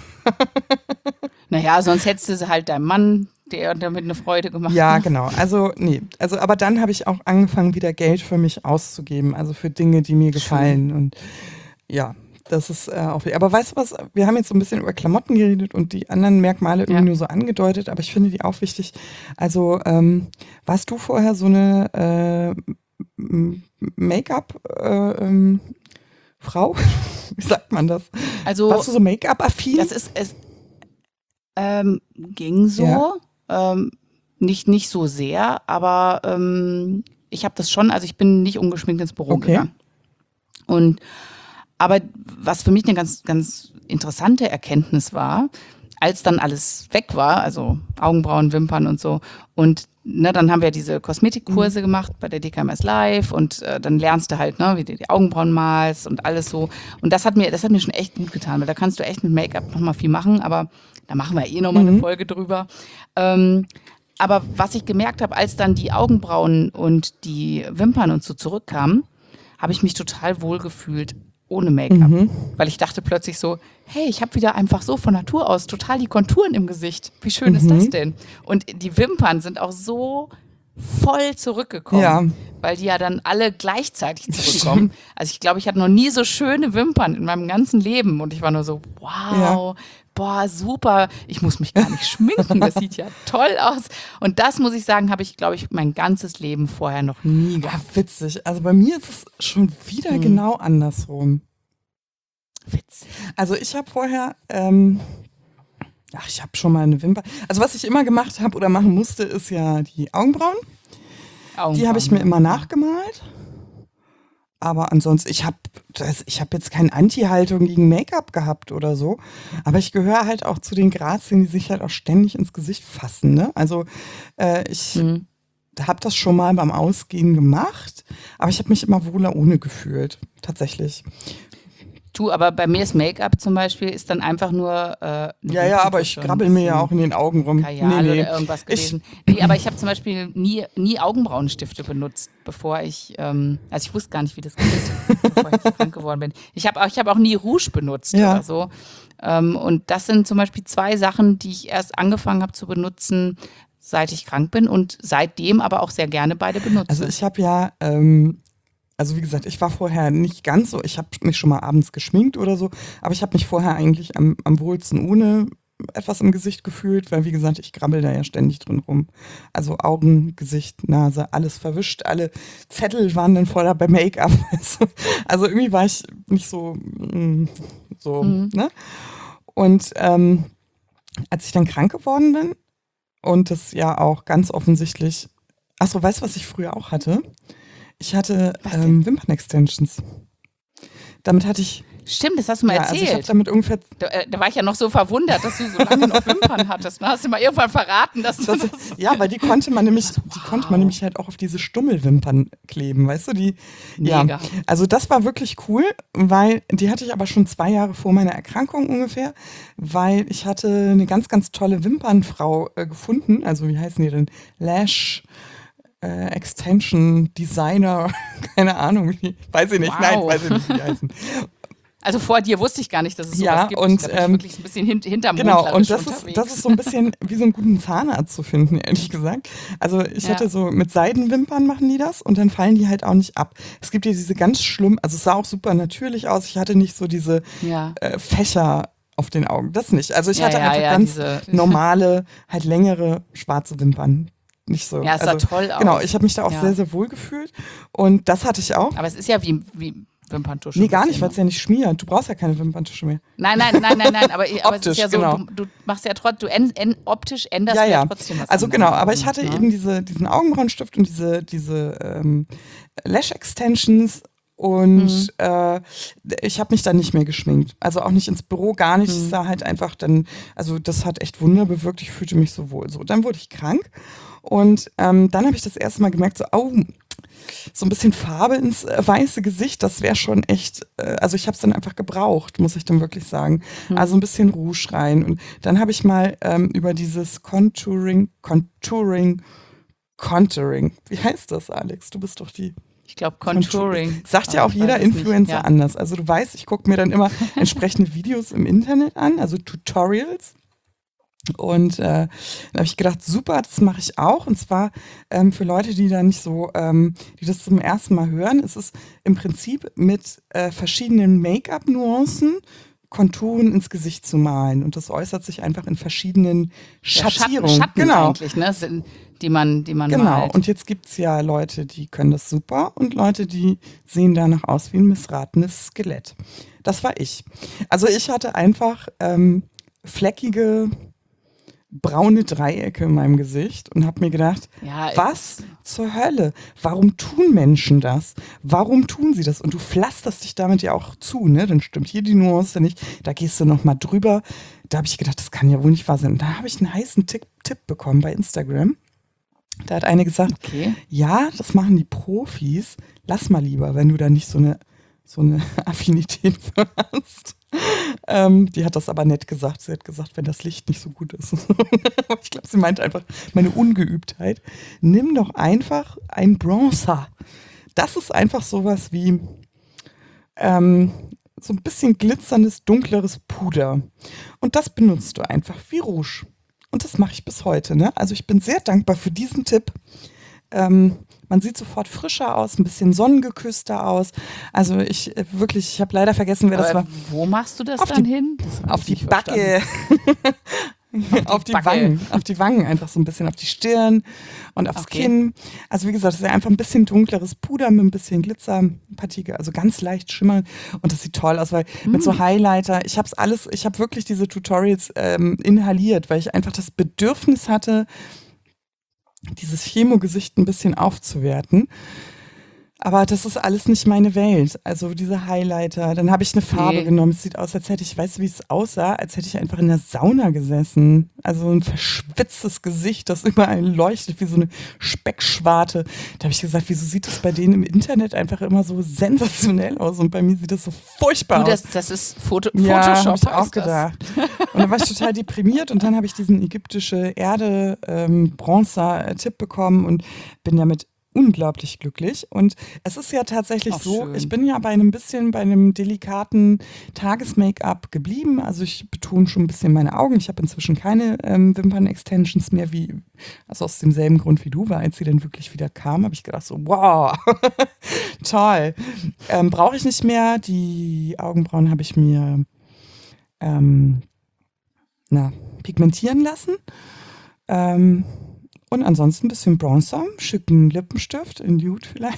Naja, sonst hättest du sie halt deinem Mann, der damit eine Freude gemacht. Ja, ne? genau. Also, nee. Also, aber dann habe ich auch angefangen, wieder Geld für mich auszugeben. Also für Dinge, die mir gefallen. Und ja, das ist äh, auch. Aber weißt du was? Wir haben jetzt so ein bisschen über Klamotten geredet und die anderen Merkmale irgendwie Ja. nur so angedeutet. Aber ich finde die auch wichtig. Also, ähm, warst du vorher so eine äh, M- Make-up äh, ähm, Frau? Wie sagt man das? Also, Warst du so Make-up-affin? das ist, es ähm, ging so. Ja. Ähm, nicht, nicht so sehr, aber ähm, ich habe das schon, also ich bin nicht ungeschminkt ins Büro Okay. gegangen. Und aber was für mich eine ganz, ganz interessante Erkenntnis war, als dann alles weg war, also Augenbrauen, Wimpern und so, und ne, dann haben wir diese Kosmetikkurse gemacht bei der D K M S Live und äh, dann lernst du halt, ne, wie du die Augenbrauen malst und alles so. Und das hat mir, das hat mir schon echt gut getan, weil da kannst du echt mit Make-up nochmal viel machen, aber da machen wir eh nochmal Mhm. eine Folge drüber. Ähm, aber was ich gemerkt habe, als dann die Augenbrauen und die Wimpern und so zurückkamen, habe ich mich total wohl gefühlt ohne Make-up. Mhm. Weil ich dachte plötzlich so, hey, ich habe wieder einfach so von Natur aus total die Konturen im Gesicht. Wie schön ist Mhm. das denn? Und die Wimpern sind auch so voll zurückgekommen, Ja. weil die ja dann alle gleichzeitig zurückkommen. Also ich glaube, ich hatte noch nie so schöne Wimpern in meinem ganzen Leben und ich war nur so, wow, boah, super, ich muss mich gar nicht schminken, das sieht ja toll aus. Und das, muss ich sagen, habe ich, glaube ich, mein ganzes Leben vorher noch nie Ja, gehabt. witzig. Also bei mir ist es schon wieder Hm. genau andersrum. Witzig. Also ich habe vorher, ähm, ach, ich habe schon mal eine Wimper. Also was ich immer gemacht habe oder machen musste, ist ja die Augenbrauen. Die habe ich mir immer nachgemalt. Aber ansonsten, ich habe ich hab jetzt keine Anti-Haltung gegen Make-up gehabt oder so. Aber ich gehöre halt auch zu den Grazien, die sich halt auch ständig ins Gesicht fassen. Ne? Also äh, ich Mhm. habe das schon mal beim Ausgehen gemacht, aber ich habe mich immer wohler ohne gefühlt. Tatsächlich. Du, aber bei mir ist Make-up zum Beispiel ist dann einfach nur. Äh, eine Ja, ja, aber ich Wimperntusche, grabbel ein mir ja bisschen auch in den Augen rum. Kajal Nee, nee. oder irgendwas gewesen. Nee, aber ich habe zum Beispiel nie, nie Augenbrauenstifte benutzt, bevor ich, ähm, also ich wusste gar nicht, wie das geht, bevor ich krank geworden bin. Ich habe auch, ich hab auch nie Rouge benutzt Ja. oder so. Ähm, und das sind zum Beispiel zwei Sachen, die ich erst angefangen habe zu benutzen, seit ich krank bin und seitdem aber auch sehr gerne beide benutze. Also ich habe ja, ähm, also wie gesagt, ich war vorher nicht ganz so, ich habe mich schon mal abends geschminkt oder so, aber ich habe mich vorher eigentlich am, am wohlsten ohne etwas im Gesicht gefühlt, weil wie gesagt, ich grabbel da ja ständig drin rum. Also Augen, Gesicht, Nase, alles verwischt. Alle Zettel waren dann voller bei Make-up. Also irgendwie war ich nicht so, mm, so, Mhm. ne? Und ähm, als ich dann krank geworden bin und das ja auch ganz offensichtlich, achso, weißt du, was ich früher auch hatte? Ich hatte Was denn? ähm, Wimpern-Extensions. Damit hatte ich, Stimmt, das hast du mal ja, also ich habe erzählt. damit ungefähr, Da, äh, da war ich ja noch so verwundert, dass du so lange noch Wimpern hattest. Ne? Hast du mal irgendwann verraten, dass du das, das. ja, weil die konnte man nämlich, Also, die konnte man wow. nämlich halt auch auf diese Stummelwimpern kleben, weißt du, die, ja. Mega. Also das war wirklich cool, weil die hatte ich aber schon zwei Jahre vor meiner Erkrankung ungefähr, weil ich hatte eine ganz, ganz tolle Wimpernfrau äh, gefunden, also wie heißen die denn? Lash äh, Extension Designer, keine Ahnung, wie, weiß ich nicht, nein, Wow. weiß ich nicht, wie die heißen. Also vor dir wusste ich gar nicht, dass es sowas Ja, gibt. und, Da bin ich ähm, wirklich ein bisschen hin, hinterm Genau, und Mondlerisch das ist, unterwegs. das ist so ein bisschen wie so einen guten Zahnarzt zu finden, ehrlich gesagt. Also ich Ja. hatte so, mit Seidenwimpern machen die das und dann fallen die halt auch nicht ab. Es gibt ja diese ganz schlimm, also es sah auch super natürlich aus. Ich hatte nicht so diese Ja. äh, Fächer auf den Augen, das nicht. Also ich Ja, hatte ja, einfach ja, ganz diese- normale, halt längere schwarze Wimpern. Nicht so. Ja, es sah also, toll aus. Genau, ich habe mich da auch Ja. sehr, sehr wohl gefühlt und das hatte ich auch. Aber es ist ja wie, wie Wimperntusche. Nee, ein gar bisschen, nicht, weil es ne? ja nicht schmiert. Du brauchst ja keine Wimperntusche mehr. Nein, nein, nein, nein, nein, aber, aber es Optisch, ist ja so, genau. du, du machst ja trotzdem, du en, en, optisch änderst Ja, du ja, ja. trotzdem was Also an genau, deinen aber ich Augen, hatte ne? eben diese, diesen Augenbrauenstift und diese, diese ähm, Lash Extensions und Mhm. äh, ich habe mich dann nicht mehr geschminkt. Also auch nicht ins Büro, gar nicht. Ich Mhm. sah halt einfach dann, also das hat echt Wunder bewirkt. Ich fühlte mich so wohl. So, dann wurde ich krank und ähm, dann habe ich das erste Mal gemerkt, so, au, so ein bisschen Farbe ins äh, weiße Gesicht, das wäre schon echt, äh, also ich habe es dann einfach gebraucht, muss ich dann wirklich sagen. Mhm. Also ein bisschen Rouge rein. Und dann habe ich mal ähm, über dieses Contouring, Contouring, Contouring, wie heißt das, Alex? Du bist doch die Ich glaube Contouring. Contour- Sagt ja aber auch ich jeder weiß es nicht. Influencer Ja. anders. Also du weißt, ich gucke mir dann immer entsprechende Videos im Internet an, also Tutorials. Und äh, da habe ich gedacht, super, das mache ich auch. Und zwar ähm, für Leute, die da nicht so, ähm, die das zum ersten Mal hören, ist es im Prinzip mit äh, verschiedenen Make-up-Nuancen Konturen ins Gesicht zu malen. Und das äußert sich einfach in verschiedenen Ja, Schatten, Schattierungen. Schatten genau. eigentlich, ne? Sind, die man, die man Genau, malt. und jetzt gibt es ja Leute, die können das super und Leute, die sehen danach aus wie ein missratenes Skelett. Das war ich. Also ich hatte einfach ähm, fleckige, braune Dreiecke in meinem Gesicht und habe mir gedacht, Ja, was zur Hölle? Warum tun Menschen das? Warum tun sie das? Und du pflasterst dich damit ja auch zu, ne? Dann stimmt hier die Nuance nicht, da gehst du nochmal drüber. Da habe ich gedacht, das kann ja wohl nicht wahr sein. Und da habe ich einen heißen Tipp, Tipp bekommen bei Instagram. Da hat eine gesagt, okay. ja, das machen die Profis. Lass mal lieber, wenn du da nicht so eine, so eine Affinität für hast. Ähm, die hat das aber nett gesagt. Sie hat gesagt, wenn das Licht nicht so gut ist. Ich glaube, sie meint einfach meine Ungeübtheit. Nimm doch einfach ein Bronzer. Das ist einfach sowas wie ähm, so ein bisschen glitzerndes, dunkleres Puder. Und das benutzt du einfach wie Rouge. Und das mache ich bis heute. Ne? Also ich bin sehr dankbar für diesen Tipp. Ähm, man sieht sofort frischer aus, ein bisschen sonnengeküsster aus. Also ich äh, wirklich, ich habe leider vergessen, wer das Aber war. wo machst du das Auf dann die- hin? Das hab Auf ich die nicht Backe. auf die Backe. Wangen. Auf die Wangen, einfach so ein bisschen auf die Stirn und aufs Okay. Kinn. Also wie gesagt, das ist ja einfach ein bisschen dunkleres Puder mit ein bisschen Glitzerpartikel, also ganz leicht schimmern. Und das sieht toll aus, weil mit Mm. so Highlighter, ich habe es alles, ich habe wirklich diese Tutorials ähm, inhaliert, weil ich einfach das Bedürfnis hatte, dieses Chemogesicht ein bisschen aufzuwerten. Aber das ist alles nicht meine Welt. Also diese Highlighter, dann habe ich eine Farbe Nee. genommen. Es sieht aus, als hätte ich, weißt du, wie es aussah? Als hätte ich einfach in der Sauna gesessen. Also ein verschwitztes Gesicht, das überall leuchtet wie so eine Speckschwarte. Da habe ich gesagt, wieso sieht das bei denen im Internet einfach immer so sensationell aus? Und bei mir sieht das so furchtbar Du, aus. das, das ist Foto Ja, Photoshop. habe ich auch heißt das. gedacht. Und dann war ich total deprimiert und dann habe ich diesen ägyptische Erde ähm, Bronzer-Tipp bekommen und bin damit unglaublich glücklich. Und es ist ja tatsächlich Ach, so, schön. ich bin ja bei einem bisschen, bei einem delikaten Tages-Make-up geblieben. Also ich betone schon ein bisschen meine Augen. Ich habe inzwischen keine ähm, Wimpern-Extensions mehr, wie, also aus demselben Grund wie du, weil als sie dann wirklich wieder kam, habe ich gedacht so, wow, toll. Ähm, brauche ich nicht mehr. Die Augenbrauen habe ich mir ähm, na, pigmentieren lassen. Ähm, und ansonsten ein bisschen Bronzer, schicken Lippenstift in Nude vielleicht.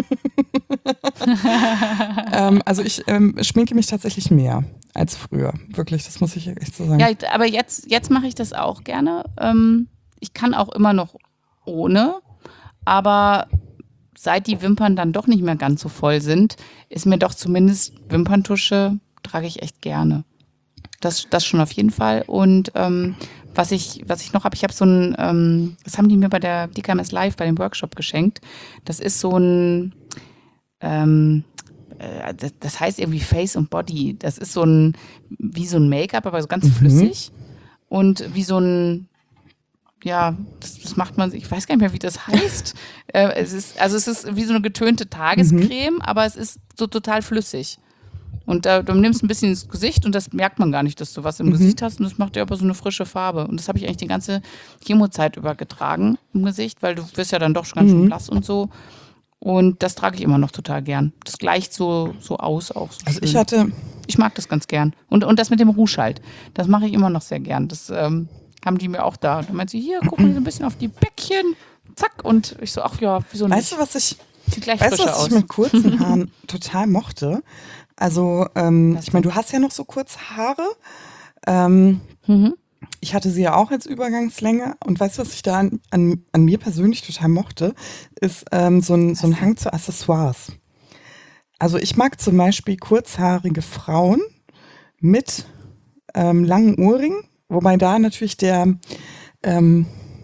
ähm, also ich ähm, schminke mich tatsächlich mehr als früher. Wirklich, das muss ich echt so sagen. Ja, aber jetzt, jetzt mache ich das auch gerne. Ähm, ich kann auch immer noch ohne, aber seit die Wimpern dann doch nicht mehr ganz so voll sind, ist mir doch zumindest Wimperntusche trage ich echt gerne. Das, das schon auf jeden Fall. Und ähm, was ich, was ich noch habe, ich habe so ein, ähm, das haben die mir bei der D K M S Live bei dem Workshop geschenkt. Das ist so ein, ähm, äh, das, das heißt irgendwie Face und Body. Das ist so ein, wie so ein Make-up, aber so ganz Mhm. flüssig. Und wie so ein, ja, das, das macht man, ich weiß gar nicht mehr, wie das heißt. äh, es ist, also es ist wie so eine getönte Tagescreme, aber es ist so total flüssig. Und da, du nimmst ein bisschen ins Gesicht und das merkt man gar nicht, dass du was im Mhm. Gesicht hast und das macht dir aber so eine frische Farbe. Und das habe ich eigentlich die ganze Chemozeit über getragen im Gesicht, weil du wirst ja dann doch schon ganz schön Mhm. blass und so. Und das trage ich immer noch total gern. Das gleicht so, so aus auch. So Also schön. ich hatte, Ich mag das ganz gern. Und, und das mit dem Rouge halt. Das mache ich immer noch sehr gern. Das ähm, haben die mir auch da. Da meint sie, hier, guck mal so ein bisschen auf die Bäckchen. Zack. Und ich so, ach ja, wieso nicht? weißt du, was ich, Sieht gleich weißt du, frischer was aus. ich mit kurzen Haaren total mochte? Also, ähm, Was ich meine, du hast ja noch so kurze Haare. Ähm, Mhm. ich hatte sie ja auch als Übergangslänge. Und weißt du, was ich da an, an, an mir persönlich total mochte? Ist ähm, so ein, so ein Was Hang zu Accessoires. Also ich mag zum Beispiel kurzhaarige Frauen mit ähm, langen Ohrringen, wobei da natürlich der, ähm,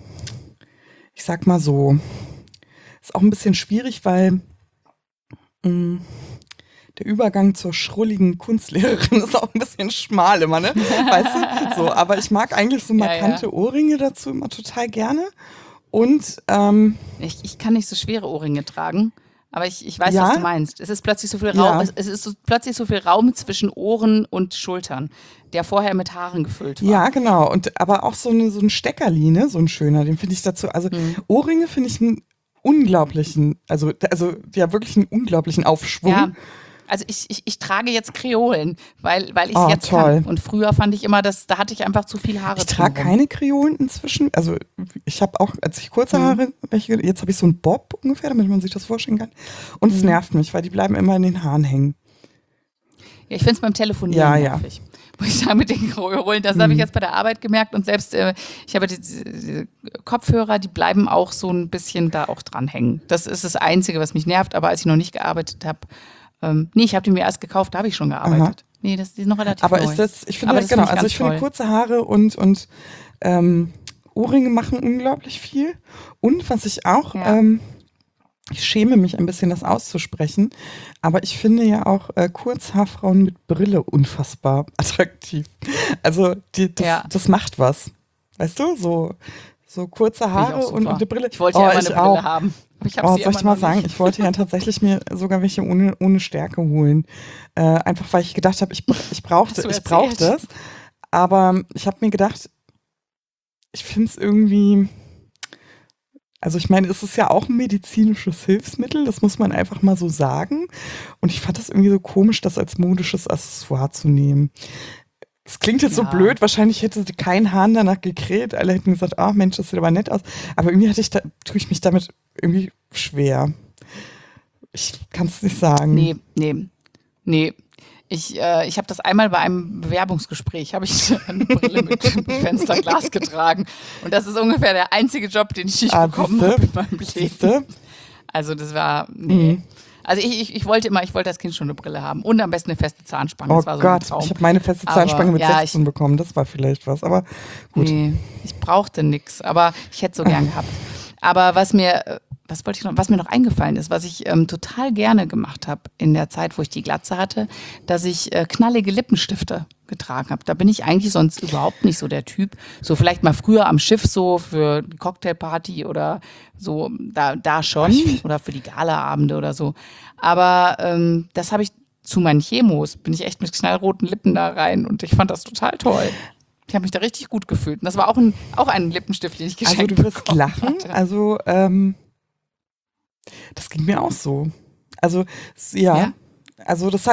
ich sag mal so, ist auch ein bisschen schwierig, weil mh, der Übergang zur schrulligen Kunstlehrerin ist auch ein bisschen schmal immer, ne? Weißt du? So, aber ich mag eigentlich so Ja, markante ja. Ohrringe dazu immer total gerne. Und ähm, Ich, ich kann nicht so schwere Ohrringe tragen, aber ich, ich weiß, Ja? was du meinst. Es ist plötzlich so viel Raum, Ja. es, es ist so, plötzlich so viel Raum zwischen Ohren und Schultern, der vorher mit Haaren gefüllt war. ja, genau. Und aber auch so, eine, so ein Steckerli, ne? So ein schöner, den finde ich dazu. Also Mhm. Ohrringe finde ich einen unglaublichen, also, also ja, wirklich einen unglaublichen Aufschwung. Ja, also ich, ich, ich trage jetzt Kreolen, weil, weil ich es Oh, jetzt toll. kann. Und früher fand ich immer, dass, da hatte ich einfach zu viel Haare Ich trage drumherum. keine Kreolen inzwischen. Also ich habe auch, als ich kurze Mhm. Haare, welche, jetzt habe ich so einen Bob ungefähr, damit man sich das vorstellen kann. Und es Mhm. nervt mich, weil die bleiben immer in den Haaren hängen. Ja, ich finde es beim Telefonieren Ja, ja. nervig. Muss ich sagen, mit den Kreolen, das habe ich jetzt bei der Arbeit gemerkt. Und selbst, äh, ich habe diese, diese Kopfhörer, die bleiben auch so ein bisschen da auch dran hängen. Das ist das Einzige, was mich nervt. Aber als ich noch nicht gearbeitet habe, ähm, nee, ich habe die mir erst gekauft, da habe ich schon gearbeitet. Nee, das die ist noch relativ Aber neu. ist das, ich finde, Aber das genau, finde ich also ganz ich finde toll. kurze Haare und, und ähm, Ohrringe machen unglaublich viel. Und was ich auch, Ja. ähm, ich schäme mich ein bisschen, das auszusprechen, aber ich finde ja auch äh, Kurzhaarfrauen mit Brille unfassbar attraktiv. Also die, das, Ja. das macht was. Weißt du, so, so kurze Finde ich Haare auch und, super. und eine Brille. Ich wollte ja Oh, immer ich eine Brille auch. haben. Aber ich habe Oh, sie soll immer ich mal noch sagen, nicht. ich wollte ja tatsächlich mir sogar welche ohne, ohne Stärke holen. Äh, einfach weil ich gedacht habe, ich, br- ich brauchte, Hast du ich brauche erzählt? das. Aber ich habe mir gedacht, ich finde es irgendwie, also ich meine, es ist ja auch ein medizinisches Hilfsmittel, das muss man einfach mal so sagen. Und ich fand das irgendwie so komisch, das als modisches Accessoire zu nehmen. Es klingt jetzt so Ja. blöd, wahrscheinlich hätte kein Hahn danach gekräht. Alle hätten gesagt, ach Mensch, das sieht aber nett aus. Aber irgendwie hatte ich da, tue ich mich damit irgendwie schwer. Ich kann es nicht sagen. Nee, nee, nee. Ich, äh, ich habe das einmal bei einem Bewerbungsgespräch, habe ich eine Brille mit, mit Fensterglas getragen. Und das ist ungefähr der einzige Job, den ich nicht Ah, bekommen siehste? habe in meinem Leben. Siehste? Also das war, nee. Mhm. Also ich, ich, ich wollte immer, ich wollte als Kind schon eine Brille haben. Und am besten eine feste Zahnspange. Oh Das war so mein Gott, Traum. ich habe meine feste Aber, Zahnspange mit ja, sechzehn bekommen. Das war vielleicht was, aber gut. Nee, ich brauchte nix, aber ich hätte so gern gehabt. Aber was mir, äh, was wollte ich noch, was mir noch eingefallen ist, was ich ähm, total gerne gemacht habe in der Zeit, wo ich die Glatze hatte, dass ich äh, knallige Lippenstifte getragen habe. Da bin ich eigentlich sonst überhaupt nicht so der Typ. So vielleicht mal früher am Schiff so für die Cocktailparty oder so, da, da schon. Oder für die Galaabende oder so. Aber ähm, das habe ich zu meinen Chemos, bin ich echt mit knallroten Lippen da rein und ich fand das total toll. Ich habe mich da richtig gut gefühlt. Und das war auch ein, auch ein Lippenstift, den ich Also geschenkt du wirst bekommen lachen. hatte. Also ähm, das ging mir auch so. Also s- ja, Ja? also das hat, sch-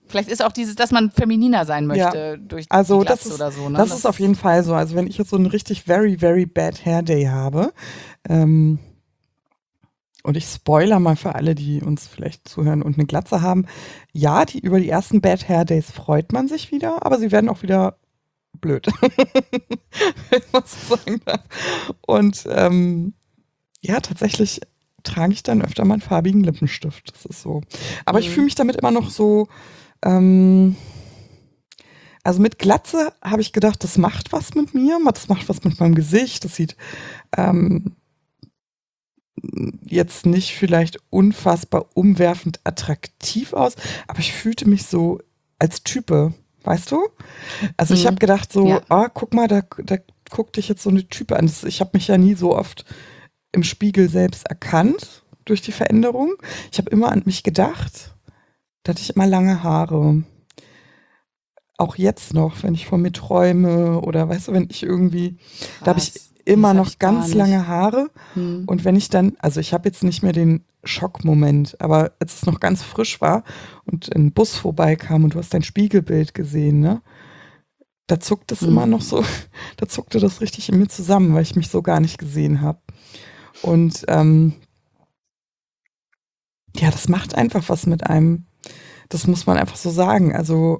Vielleicht ist auch dieses, dass man femininer sein möchte Ja, durch also die das Glatze ist, oder so. Ne? das ist auf jeden Fall so. Also wenn ich jetzt so einen richtig very, very bad Hair Day habe, ähm, und ich spoiler mal für alle, die uns vielleicht zuhören und eine Glatze haben, ja, die, über die ersten Bad Hair Days freut man sich wieder, aber sie werden auch wieder blöd, wenn man so sagen darf. Und ähm, ja, tatsächlich trage ich dann öfter mal einen farbigen Lippenstift. Das ist so. Aber ich fühle Mhm. mich damit immer noch so, ähm, also mit Glatze habe ich gedacht, das macht was mit mir, das macht was mit meinem Gesicht, das sieht ähm, jetzt nicht vielleicht unfassbar umwerfend attraktiv aus, aber ich fühlte mich so als Type, weißt du? Also ich habe Mhm. gedacht so, Ja. ah, guck mal, da, da guckt dich jetzt so eine Type an. Das, ich habe mich ja nie so oft im Spiegel selbst erkannt durch die Veränderung. Ich habe immer an mich gedacht, da hatte ich immer lange Haare. Auch jetzt noch, wenn ich von mir träume oder weißt du, wenn ich irgendwie, da habe ich Krass. immer Das hab noch ich gar ganz nicht. lange Haare. Hm. Und wenn ich dann, also ich habe jetzt nicht mehr den Schockmoment, aber als es noch ganz frisch war und ein Bus vorbeikam und du hast dein Spiegelbild gesehen, ne? Da zuckt es Hm. immer noch so, da zuckte das richtig in mir zusammen, weil ich mich so gar nicht gesehen habe. Und ähm, ja, das macht einfach was mit einem. Das muss man einfach so sagen. Also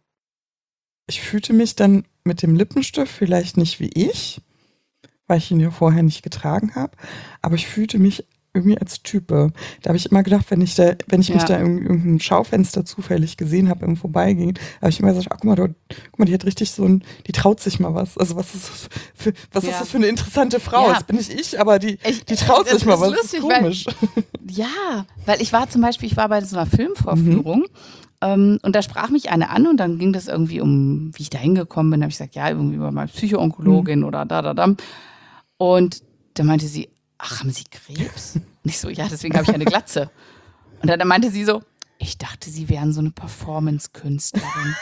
ich fühlte mich dann mit dem Lippenstift vielleicht nicht wie ich, weil ich ihn ja vorher nicht getragen habe, aber ich fühlte mich irgendwie als Type. Da habe ich immer gedacht, wenn ich da, wenn ich mich Ja. da in irgendeinem Schaufenster zufällig gesehen habe, im Vorbeigehen, habe ich immer gesagt, ach guck mal, dort, guck mal, die hat richtig so ein, die traut sich mal was. Also was ist das für, was ist Ja. das für eine interessante Frau? Ja. Das bin nicht ich, aber die, Ich- die traut das sich mal ist was. lustig, das ist weil- komisch. Ja, weil ich war zum Beispiel, ich war bei so einer Filmvorführung ähm, und da sprach mich eine an und dann ging das irgendwie um, wie ich da hingekommen bin. Da habe ich gesagt, ja, irgendwie über meine Psychoonkologin oder da, da, da. Und da meinte sie, ach, haben Sie Krebs? Und ich so, ja, deswegen habe ich eine Glatze. Und dann meinte sie so, ich dachte, Sie wären so eine Performance-Künstlerin.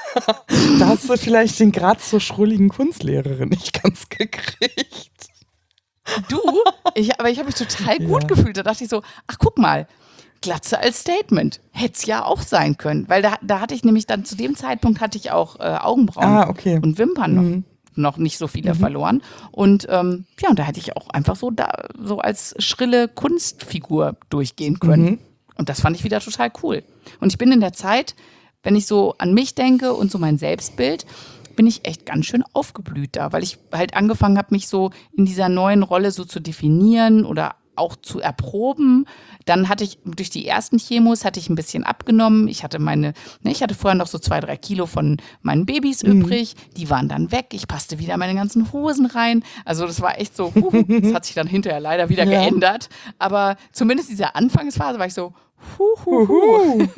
Da hast du vielleicht den Grad zur schrulligen Kunstlehrerin nicht ganz gekriegt. Du? Ich, aber ich habe mich total gut Ja. gefühlt. Da dachte ich so, ach guck mal, Glatze als Statement. Hätte es ja auch sein können. Weil da, da hatte ich nämlich dann, zu dem Zeitpunkt hatte ich auch äh, Augenbrauen Ah, okay. und Wimpern noch, Mhm. noch nicht so viele verloren. Und ähm, ja, und da hätte ich auch einfach so, da, so als schrille Kunstfigur durchgehen können. Mhm. Und das fand ich wieder total cool. Und ich bin in der Zeit, wenn ich so an mich denke und so mein Selbstbild, bin ich echt ganz schön aufgeblüht da, weil ich halt angefangen habe, mich so in dieser neuen Rolle so zu definieren oder auch zu erproben. Dann hatte ich durch die ersten Chemos hatte ich ein bisschen abgenommen. Ich hatte meine, ne, ich hatte vorher noch so zwei, drei Kilo von meinen Babys übrig. Die waren dann weg. Ich passte wieder meine ganzen Hosen rein. Also das war echt so, huhu. Das hat sich dann hinterher leider wieder Ja. geändert. Aber zumindest diese Anfangsphase war ich so, huhuhu. Uhu.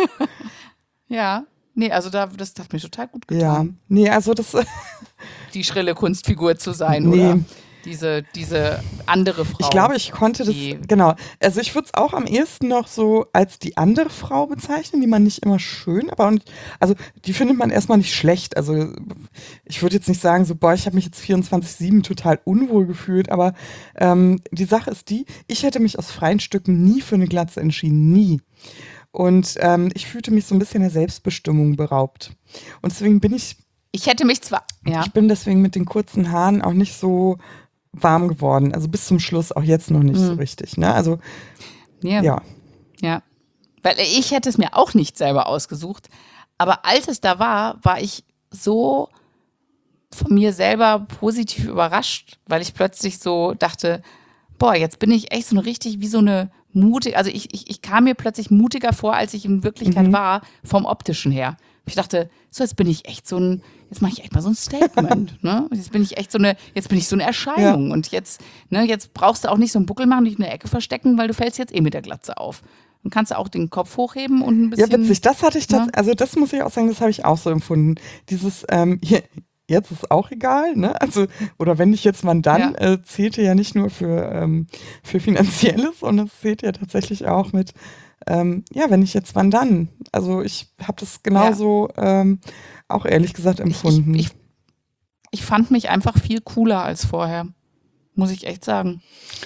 Ja, nee, also da, das hat mir total gut Ja, getan, nee, also das, die schrille Kunstfigur zu sein Nee. oder diese, diese andere Frau. ich glaube, ich konnte das, die- genau, also ich würde es auch am ehesten noch so als die andere Frau bezeichnen, die man nicht immer schön, aber, und, also die findet man erstmal nicht schlecht, also ich würde jetzt nicht sagen so, boah, ich habe mich jetzt vierundzwanzig sieben total unwohl gefühlt, aber ähm, die Sache ist die, ich hätte mich aus freien Stücken nie für eine Glatze entschieden, nie. Und ähm, ich fühlte mich so ein bisschen der Selbstbestimmung beraubt. Und deswegen bin ich, Ich hätte mich zwar, ja, ich bin deswegen mit den kurzen Haaren auch nicht so warm geworden. Also bis zum Schluss auch jetzt noch nicht so richtig. Ne? Also ja, ja. ja, weil ich hätte es mir auch nicht selber ausgesucht, aber als es da war, war ich so von mir selber positiv überrascht, weil ich plötzlich so dachte, boah, jetzt bin ich echt so eine richtig wie so eine mutige, also ich, ich, ich kam mir plötzlich mutiger vor, als ich in Wirklichkeit war, vom Optischen her. Ich dachte, so jetzt bin ich echt so ein, jetzt mache ich echt mal so ein Statement, ne? Jetzt bin ich echt so eine, jetzt bin ich so eine Erscheinung und jetzt, ne, jetzt brauchst du auch nicht so einen Buckel machen, nicht in der Ecke verstecken, weil du fällst jetzt eh mit der Glatze auf. Dann kannst du auch den Kopf hochheben und ein bisschen. Ja, witzig, das hatte ich, tats- ne? also das muss ich auch sagen, das habe ich auch so empfunden. Dieses, ähm, hier, jetzt ist auch egal, ne? Also, oder wenn nicht jetzt, wann dann, Ja. äh, zählte ja nicht nur für, ähm, für Finanzielles, sondern es zählt ja tatsächlich auch mit, ähm, ja, wenn nicht jetzt, wann dann? Also ich habe das genauso ähm, auch ehrlich gesagt empfunden. Ich, ich, ich fand mich einfach viel cooler als vorher. Muss ich echt sagen.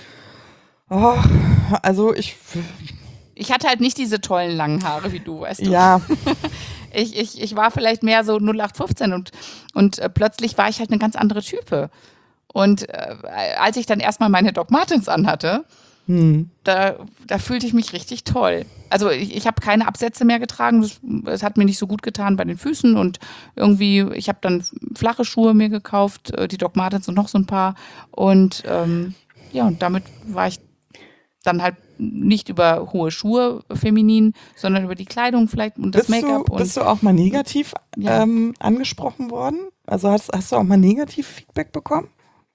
Oh, also ich, Ich hatte halt nicht diese tollen langen Haare wie du, weißt du. ja, ich, ich, ich war vielleicht mehr so null acht fünfzehn und, und äh, plötzlich war ich halt eine ganz andere Type. Und äh, als ich dann erstmal meine Doc Martens anhatte, hm. da, da fühlte ich mich richtig toll. Also ich, ich habe keine Absätze mehr getragen, das, das hat mir nicht so gut getan bei den Füßen und irgendwie, ich habe dann flache Schuhe mir gekauft, die Doc Martens und noch so ein paar und ähm, ja, und damit war ich dann halt nicht über hohe Schuhe feminin, sondern über die Kleidung vielleicht und das Make-up. Du, bist du auch mal negativ ja. ähm, angesprochen worden? Also hast, hast du auch mal negativ Feedback bekommen?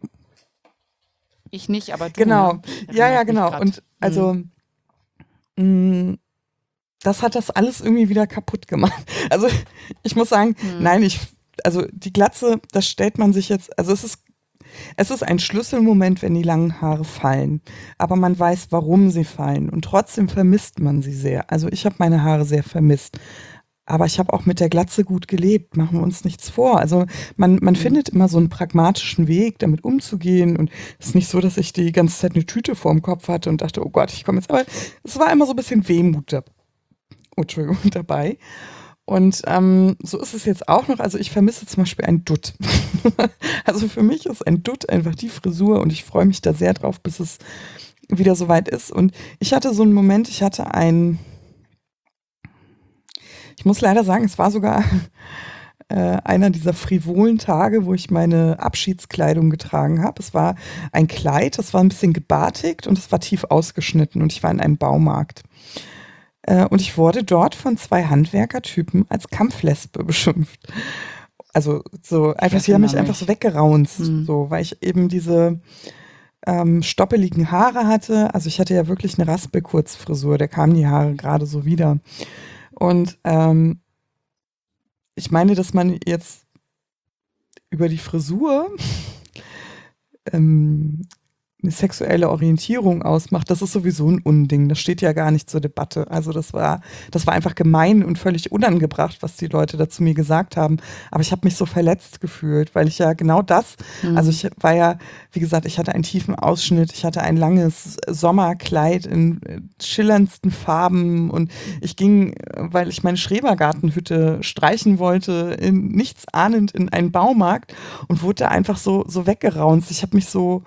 Ich nicht, aber du. Genau, ne? ja, ja, genau. Und also mhm. mh, das hat das alles irgendwie wieder kaputt gemacht. Also ich muss sagen, mhm. nein, ich, also die Glatze, das stellt man sich jetzt, also es ist Es ist ein Schlüsselmoment, wenn die langen Haare fallen. Aber man weiß, warum sie fallen. Und trotzdem vermisst man sie sehr. Also ich habe meine Haare sehr vermisst. Aber ich habe auch mit der Glatze gut gelebt. Machen wir uns nichts vor. Also man, man mhm. findet immer so einen pragmatischen Weg, damit umzugehen. Und es ist nicht so, dass ich die ganze Zeit eine Tüte vorm Kopf hatte und dachte, oh Gott, ich komme jetzt. Aber es war immer so ein bisschen Wehmut da, oh, Entschuldigung, dabei. Und ähm, so ist es jetzt auch noch. Also ich vermisse zum Beispiel ein Dutt. Also für mich ist ein Dutt einfach die Frisur und ich freue mich da sehr drauf, bis es wieder soweit ist. Und ich hatte so einen Moment, ich hatte ein, ich muss leider sagen, es war sogar äh, einer dieser frivolen Tage, wo ich meine Abschiedskleidung getragen habe. Es war ein Kleid, das war ein bisschen gebartigt und es war tief ausgeschnitten und ich war in einem Baumarkt. Und ich wurde dort von zwei Handwerkertypen als Kampflesbe beschimpft. Also so einfach, sie haben mich einfach so weggeraunzt, mhm. so, weil ich eben diese ähm, stoppeligen Haare hatte. Also ich hatte ja wirklich eine Raspelkurzfrisur, da kamen die Haare gerade so wieder. Und ähm, ich meine, dass man jetzt über die Frisur ähm, eine sexuelle Orientierung ausmacht, das ist sowieso ein Unding. Das steht ja gar nicht zur Debatte. Also das war, das war einfach gemein und völlig unangebracht, was die Leute da zu mir gesagt haben. Aber ich habe mich so verletzt gefühlt, weil ich ja genau das, mhm. also ich war ja, wie gesagt, ich hatte einen tiefen Ausschnitt, ich hatte ein langes Sommerkleid in schillerndsten Farben und ich ging, weil ich meine Schrebergartenhütte streichen wollte, in, nichts ahnend in einen Baumarkt und wurde da einfach so, so weggeraunzt. Ich habe mich so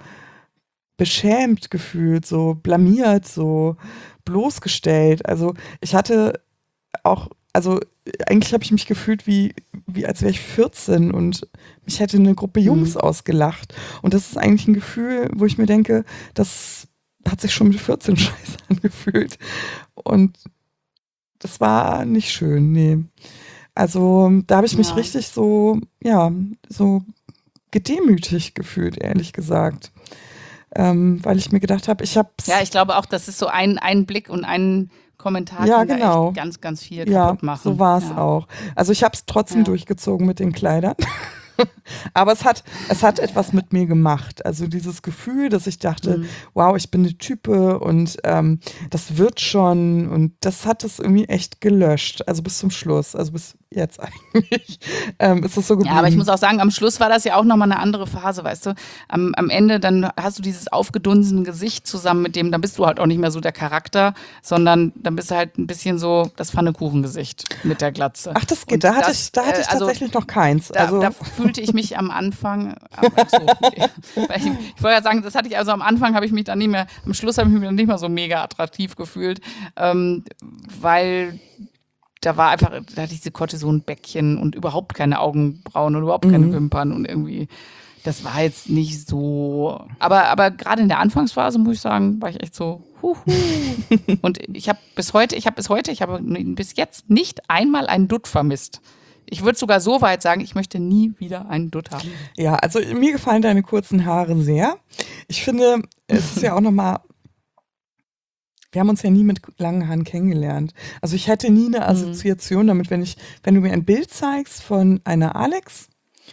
beschämt gefühlt, so blamiert, so bloßgestellt. Also ich hatte auch, also eigentlich habe ich mich gefühlt wie, wie als wäre ich vierzehn und mich hätte eine Gruppe Jungs mhm. ausgelacht. Und das ist eigentlich ein Gefühl, wo ich mir denke, das hat sich schon mit vierzehn scheiße angefühlt. Und das war nicht schön, nee. Also da habe ich mich ja. richtig so, ja, so gedemütigt gefühlt, ehrlich gesagt. Ähm, weil ich mir gedacht habe, ich habe Ja, ich glaube auch, das ist so ein, ein Blick und ein Kommentar ja, kann genau. da echt ganz, ganz viel ja, kaputt machen. So war es ja. auch. Also ich habe es trotzdem ja. durchgezogen mit den Kleidern. Aber es hat, es hat etwas mit mir gemacht. Also dieses Gefühl, dass ich dachte, mhm. wow, ich bin eine Type und ähm, das wird schon. Und das hat es irgendwie echt gelöscht. Also bis zum Schluss. Also bis jetzt eigentlich ähm, ist es so geblieben. Ja, aber ich muss auch sagen, am Schluss war das ja auch nochmal eine andere Phase, weißt du. Am, am Ende, dann hast du dieses aufgedunsene Gesicht zusammen mit dem, dann bist du halt auch nicht mehr so der Charakter, sondern dann bist du halt ein bisschen so das Ppfannekuchengesicht mit der Glatze. Ach, das geht. Da hatte das, ich, da hatte ich also, tatsächlich noch keins. Da, also da fühlte ich mich am Anfang, ach so, nee. ich, ich wollte ja sagen, das hatte ich also am Anfang, habe ich mich dann nicht mehr, am Schluss habe ich mich dann nicht mehr so mega attraktiv gefühlt, ähm, weil da war einfach, da hatte ich diese Cortisonbäckchen und überhaupt keine Augenbrauen und überhaupt keine mhm. Wimpern und irgendwie, das war jetzt nicht so, aber, aber gerade in der Anfangsphase, muss ich sagen, war ich echt so, huhu. Und ich habe bis heute, ich habe bis heute, ich habe bis jetzt nicht einmal einen Dutt vermisst. Ich würde sogar so weit sagen, ich möchte nie wieder einen Dutt haben. Ja, also mir gefallen deine kurzen Haare sehr. Ich finde, es ist ja auch nochmal, wir haben uns ja nie mit langen Haaren kennengelernt. Also ich hätte nie eine Assoziation damit, wenn ich, wenn du mir ein Bild zeigst von einer Alex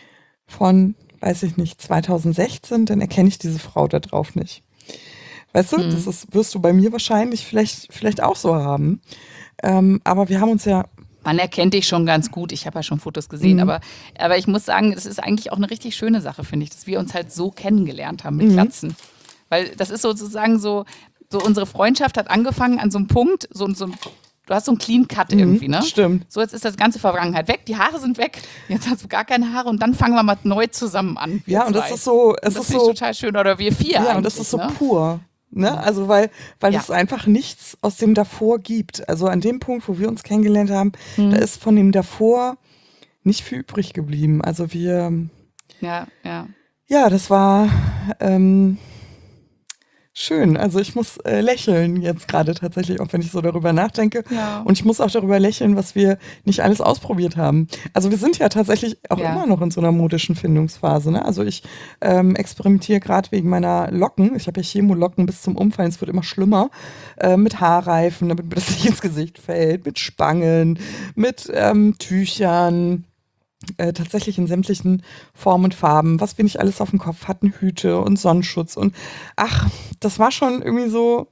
von, weiß ich nicht, zwanzig sechzehn, dann erkenne ich diese Frau da drauf nicht. Weißt du, mhm. das ist, wirst du bei mir wahrscheinlich vielleicht, vielleicht auch so haben. Ähm, aber wir haben uns ja Man erkennt dich schon ganz gut. Ich habe ja schon Fotos gesehen, mhm. aber, aber ich muss sagen, das ist eigentlich auch eine richtig schöne Sache, finde ich, dass wir uns halt so kennengelernt haben mit mhm. Glatzen. Weil das ist sozusagen so, so unsere Freundschaft hat angefangen an so einem Punkt, so, so du hast so einen Clean Cut Mhm, irgendwie, ne? stimmt. So, jetzt ist das ganze Vergangenheit weg, die Haare sind weg, jetzt hast du gar keine Haare und dann fangen wir mal neu zusammen an. wir Ja, und das zwei. ist so, Und es das ist finde ich so, total schön, oder wir vier ja, und eigentlich, das ist so ne? pur. Ne? Also, weil, weil Ja. es einfach nichts aus dem davor gibt. Also an dem Punkt, wo wir uns kennengelernt haben, Hm. da ist von dem davor nicht viel übrig geblieben. Also wir, Ja, ja. ja, das war ähm, schön. Also ich muss äh, lächeln jetzt gerade tatsächlich, auch wenn ich so darüber nachdenke. Ja. Und ich muss auch darüber lächeln, was wir nicht alles ausprobiert haben. Also wir sind ja tatsächlich auch Ja. immer noch in so einer modischen Findungsphase. Ne? Also ich ähm, experimentiere gerade wegen meiner Locken. Ich habe ja Chemolocken bis zum Umfallen. Es wird immer schlimmer. Äh, mit Haarreifen, damit mir das nicht ins Gesicht fällt. Mit Spangen, mit ähm, Tüchern. Äh, tatsächlich in sämtlichen Formen und Farben, was wir nicht alles auf dem Kopf hatten, Hüte und Sonnenschutz und ach, das war schon irgendwie so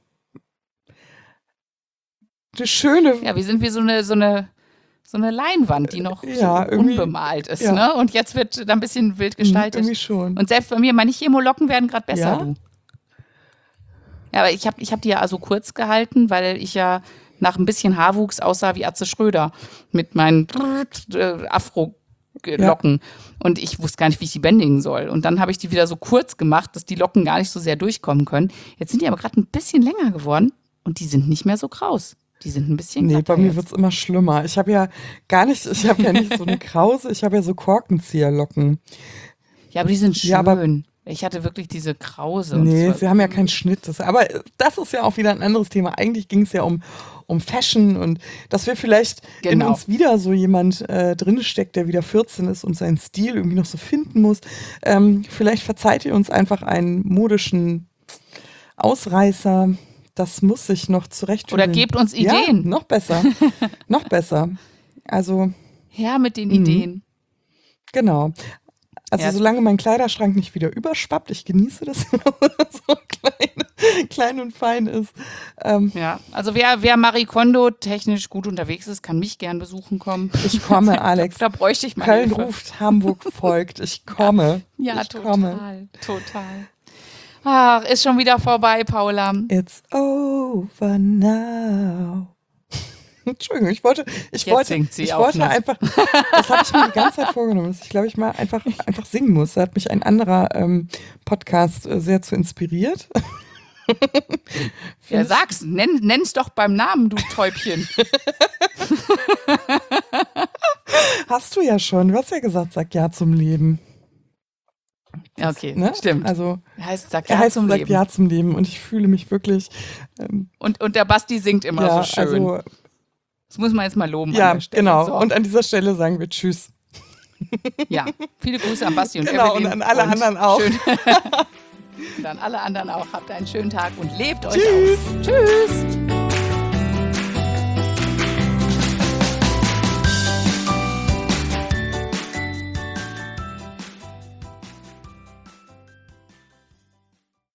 eine schöne, Ja, wir sind wie so eine, so eine, so eine Leinwand, die noch Ja, so irgendwie- unbemalt ist, ja. ne? Und jetzt wird da ein bisschen wild Mhm, gestaltet. irgendwie schon. Und selbst bei mir, meine Chemolocken werden gerade besser, Ja? du. Ja, aber ich habe ich hab die ja also kurz gehalten, weil ich ja nach ein bisschen Haarwuchs aussah wie Atze Schröder mit meinen äh, Afro-Locken. Und ich wusste gar nicht, wie ich die bändigen soll. Und dann habe ich die wieder so kurz gemacht, dass die Locken gar nicht so sehr durchkommen können. Jetzt sind die aber gerade ein bisschen länger geworden und die sind nicht mehr so kraus. Die sind ein bisschen Nee, glatter bei mir jetzt. wird's immer schlimmer. Ich habe ja gar nicht, ich habe ja nicht so eine Krause, ich habe ja so Korkenzieherlocken. Ja, aber die sind schön. Ja, aber- ich hatte wirklich diese Krause. und Nee, das war- sie haben ja keinen Schnitt. Das, aber das ist ja auch wieder ein anderes Thema. Eigentlich ging es ja um, um Fashion und dass wir vielleicht in Genau. uns wieder so jemand äh, drin steckt, der wieder vierzehn ist und seinen Stil irgendwie noch so finden muss. Ähm, vielleicht verzeiht ihr uns einfach einen modischen Ausreißer. Das muss sich noch zurechtfinden. Oder gebt uns Ja, Ideen. noch besser. noch besser. Also, Ja, mit den Mhm. Ideen. genau. Also Ja. solange mein Kleiderschrank nicht wieder überschwappt, ich genieße das immer, wenn er so klein, klein und fein ist. Ähm, Ja, also wer, wer Marie Kondo technisch gut unterwegs ist, kann mich gern besuchen kommen. ich komme, Alex. Da bräuchte ich mal Köln Hilfe. ruft, Hamburg folgt. Ich komme. Ja, ich total, komme. total. Ach, ist schon wieder vorbei, Paula. It's over now. Entschuldigung, ich wollte, ich Jetzt wollte, singt sie ich auch wollte noch. einfach, das habe ich mir die ganze Zeit vorgenommen, dass ich glaube ich mal einfach, einfach singen muss. Da hat mich ein anderer ähm, Podcast äh, sehr zu inspiriert. Ja, sag's, nenn, nenn's doch beim Namen, du Täubchen. Hast du ja schon, du hast ja gesagt, sag ja zum Leben. Ja, okay, Ne? stimmt. Also Heißt, sag er ja heißt zum sag Leben. ja zum Leben und ich fühle mich wirklich, ähm, Und, und der Basti singt immer ja, so schön. also Das muss man jetzt mal loben. an ja, der Stelle. genau. So. Und an dieser Stelle sagen wir Tschüss. Ja, viele Grüße an Basti und Genau, Evelyn. und an alle anderen auch. Schön, und an alle anderen auch. Habt einen schönen Tag und lebt euch Tschüss. aus. Tschüss.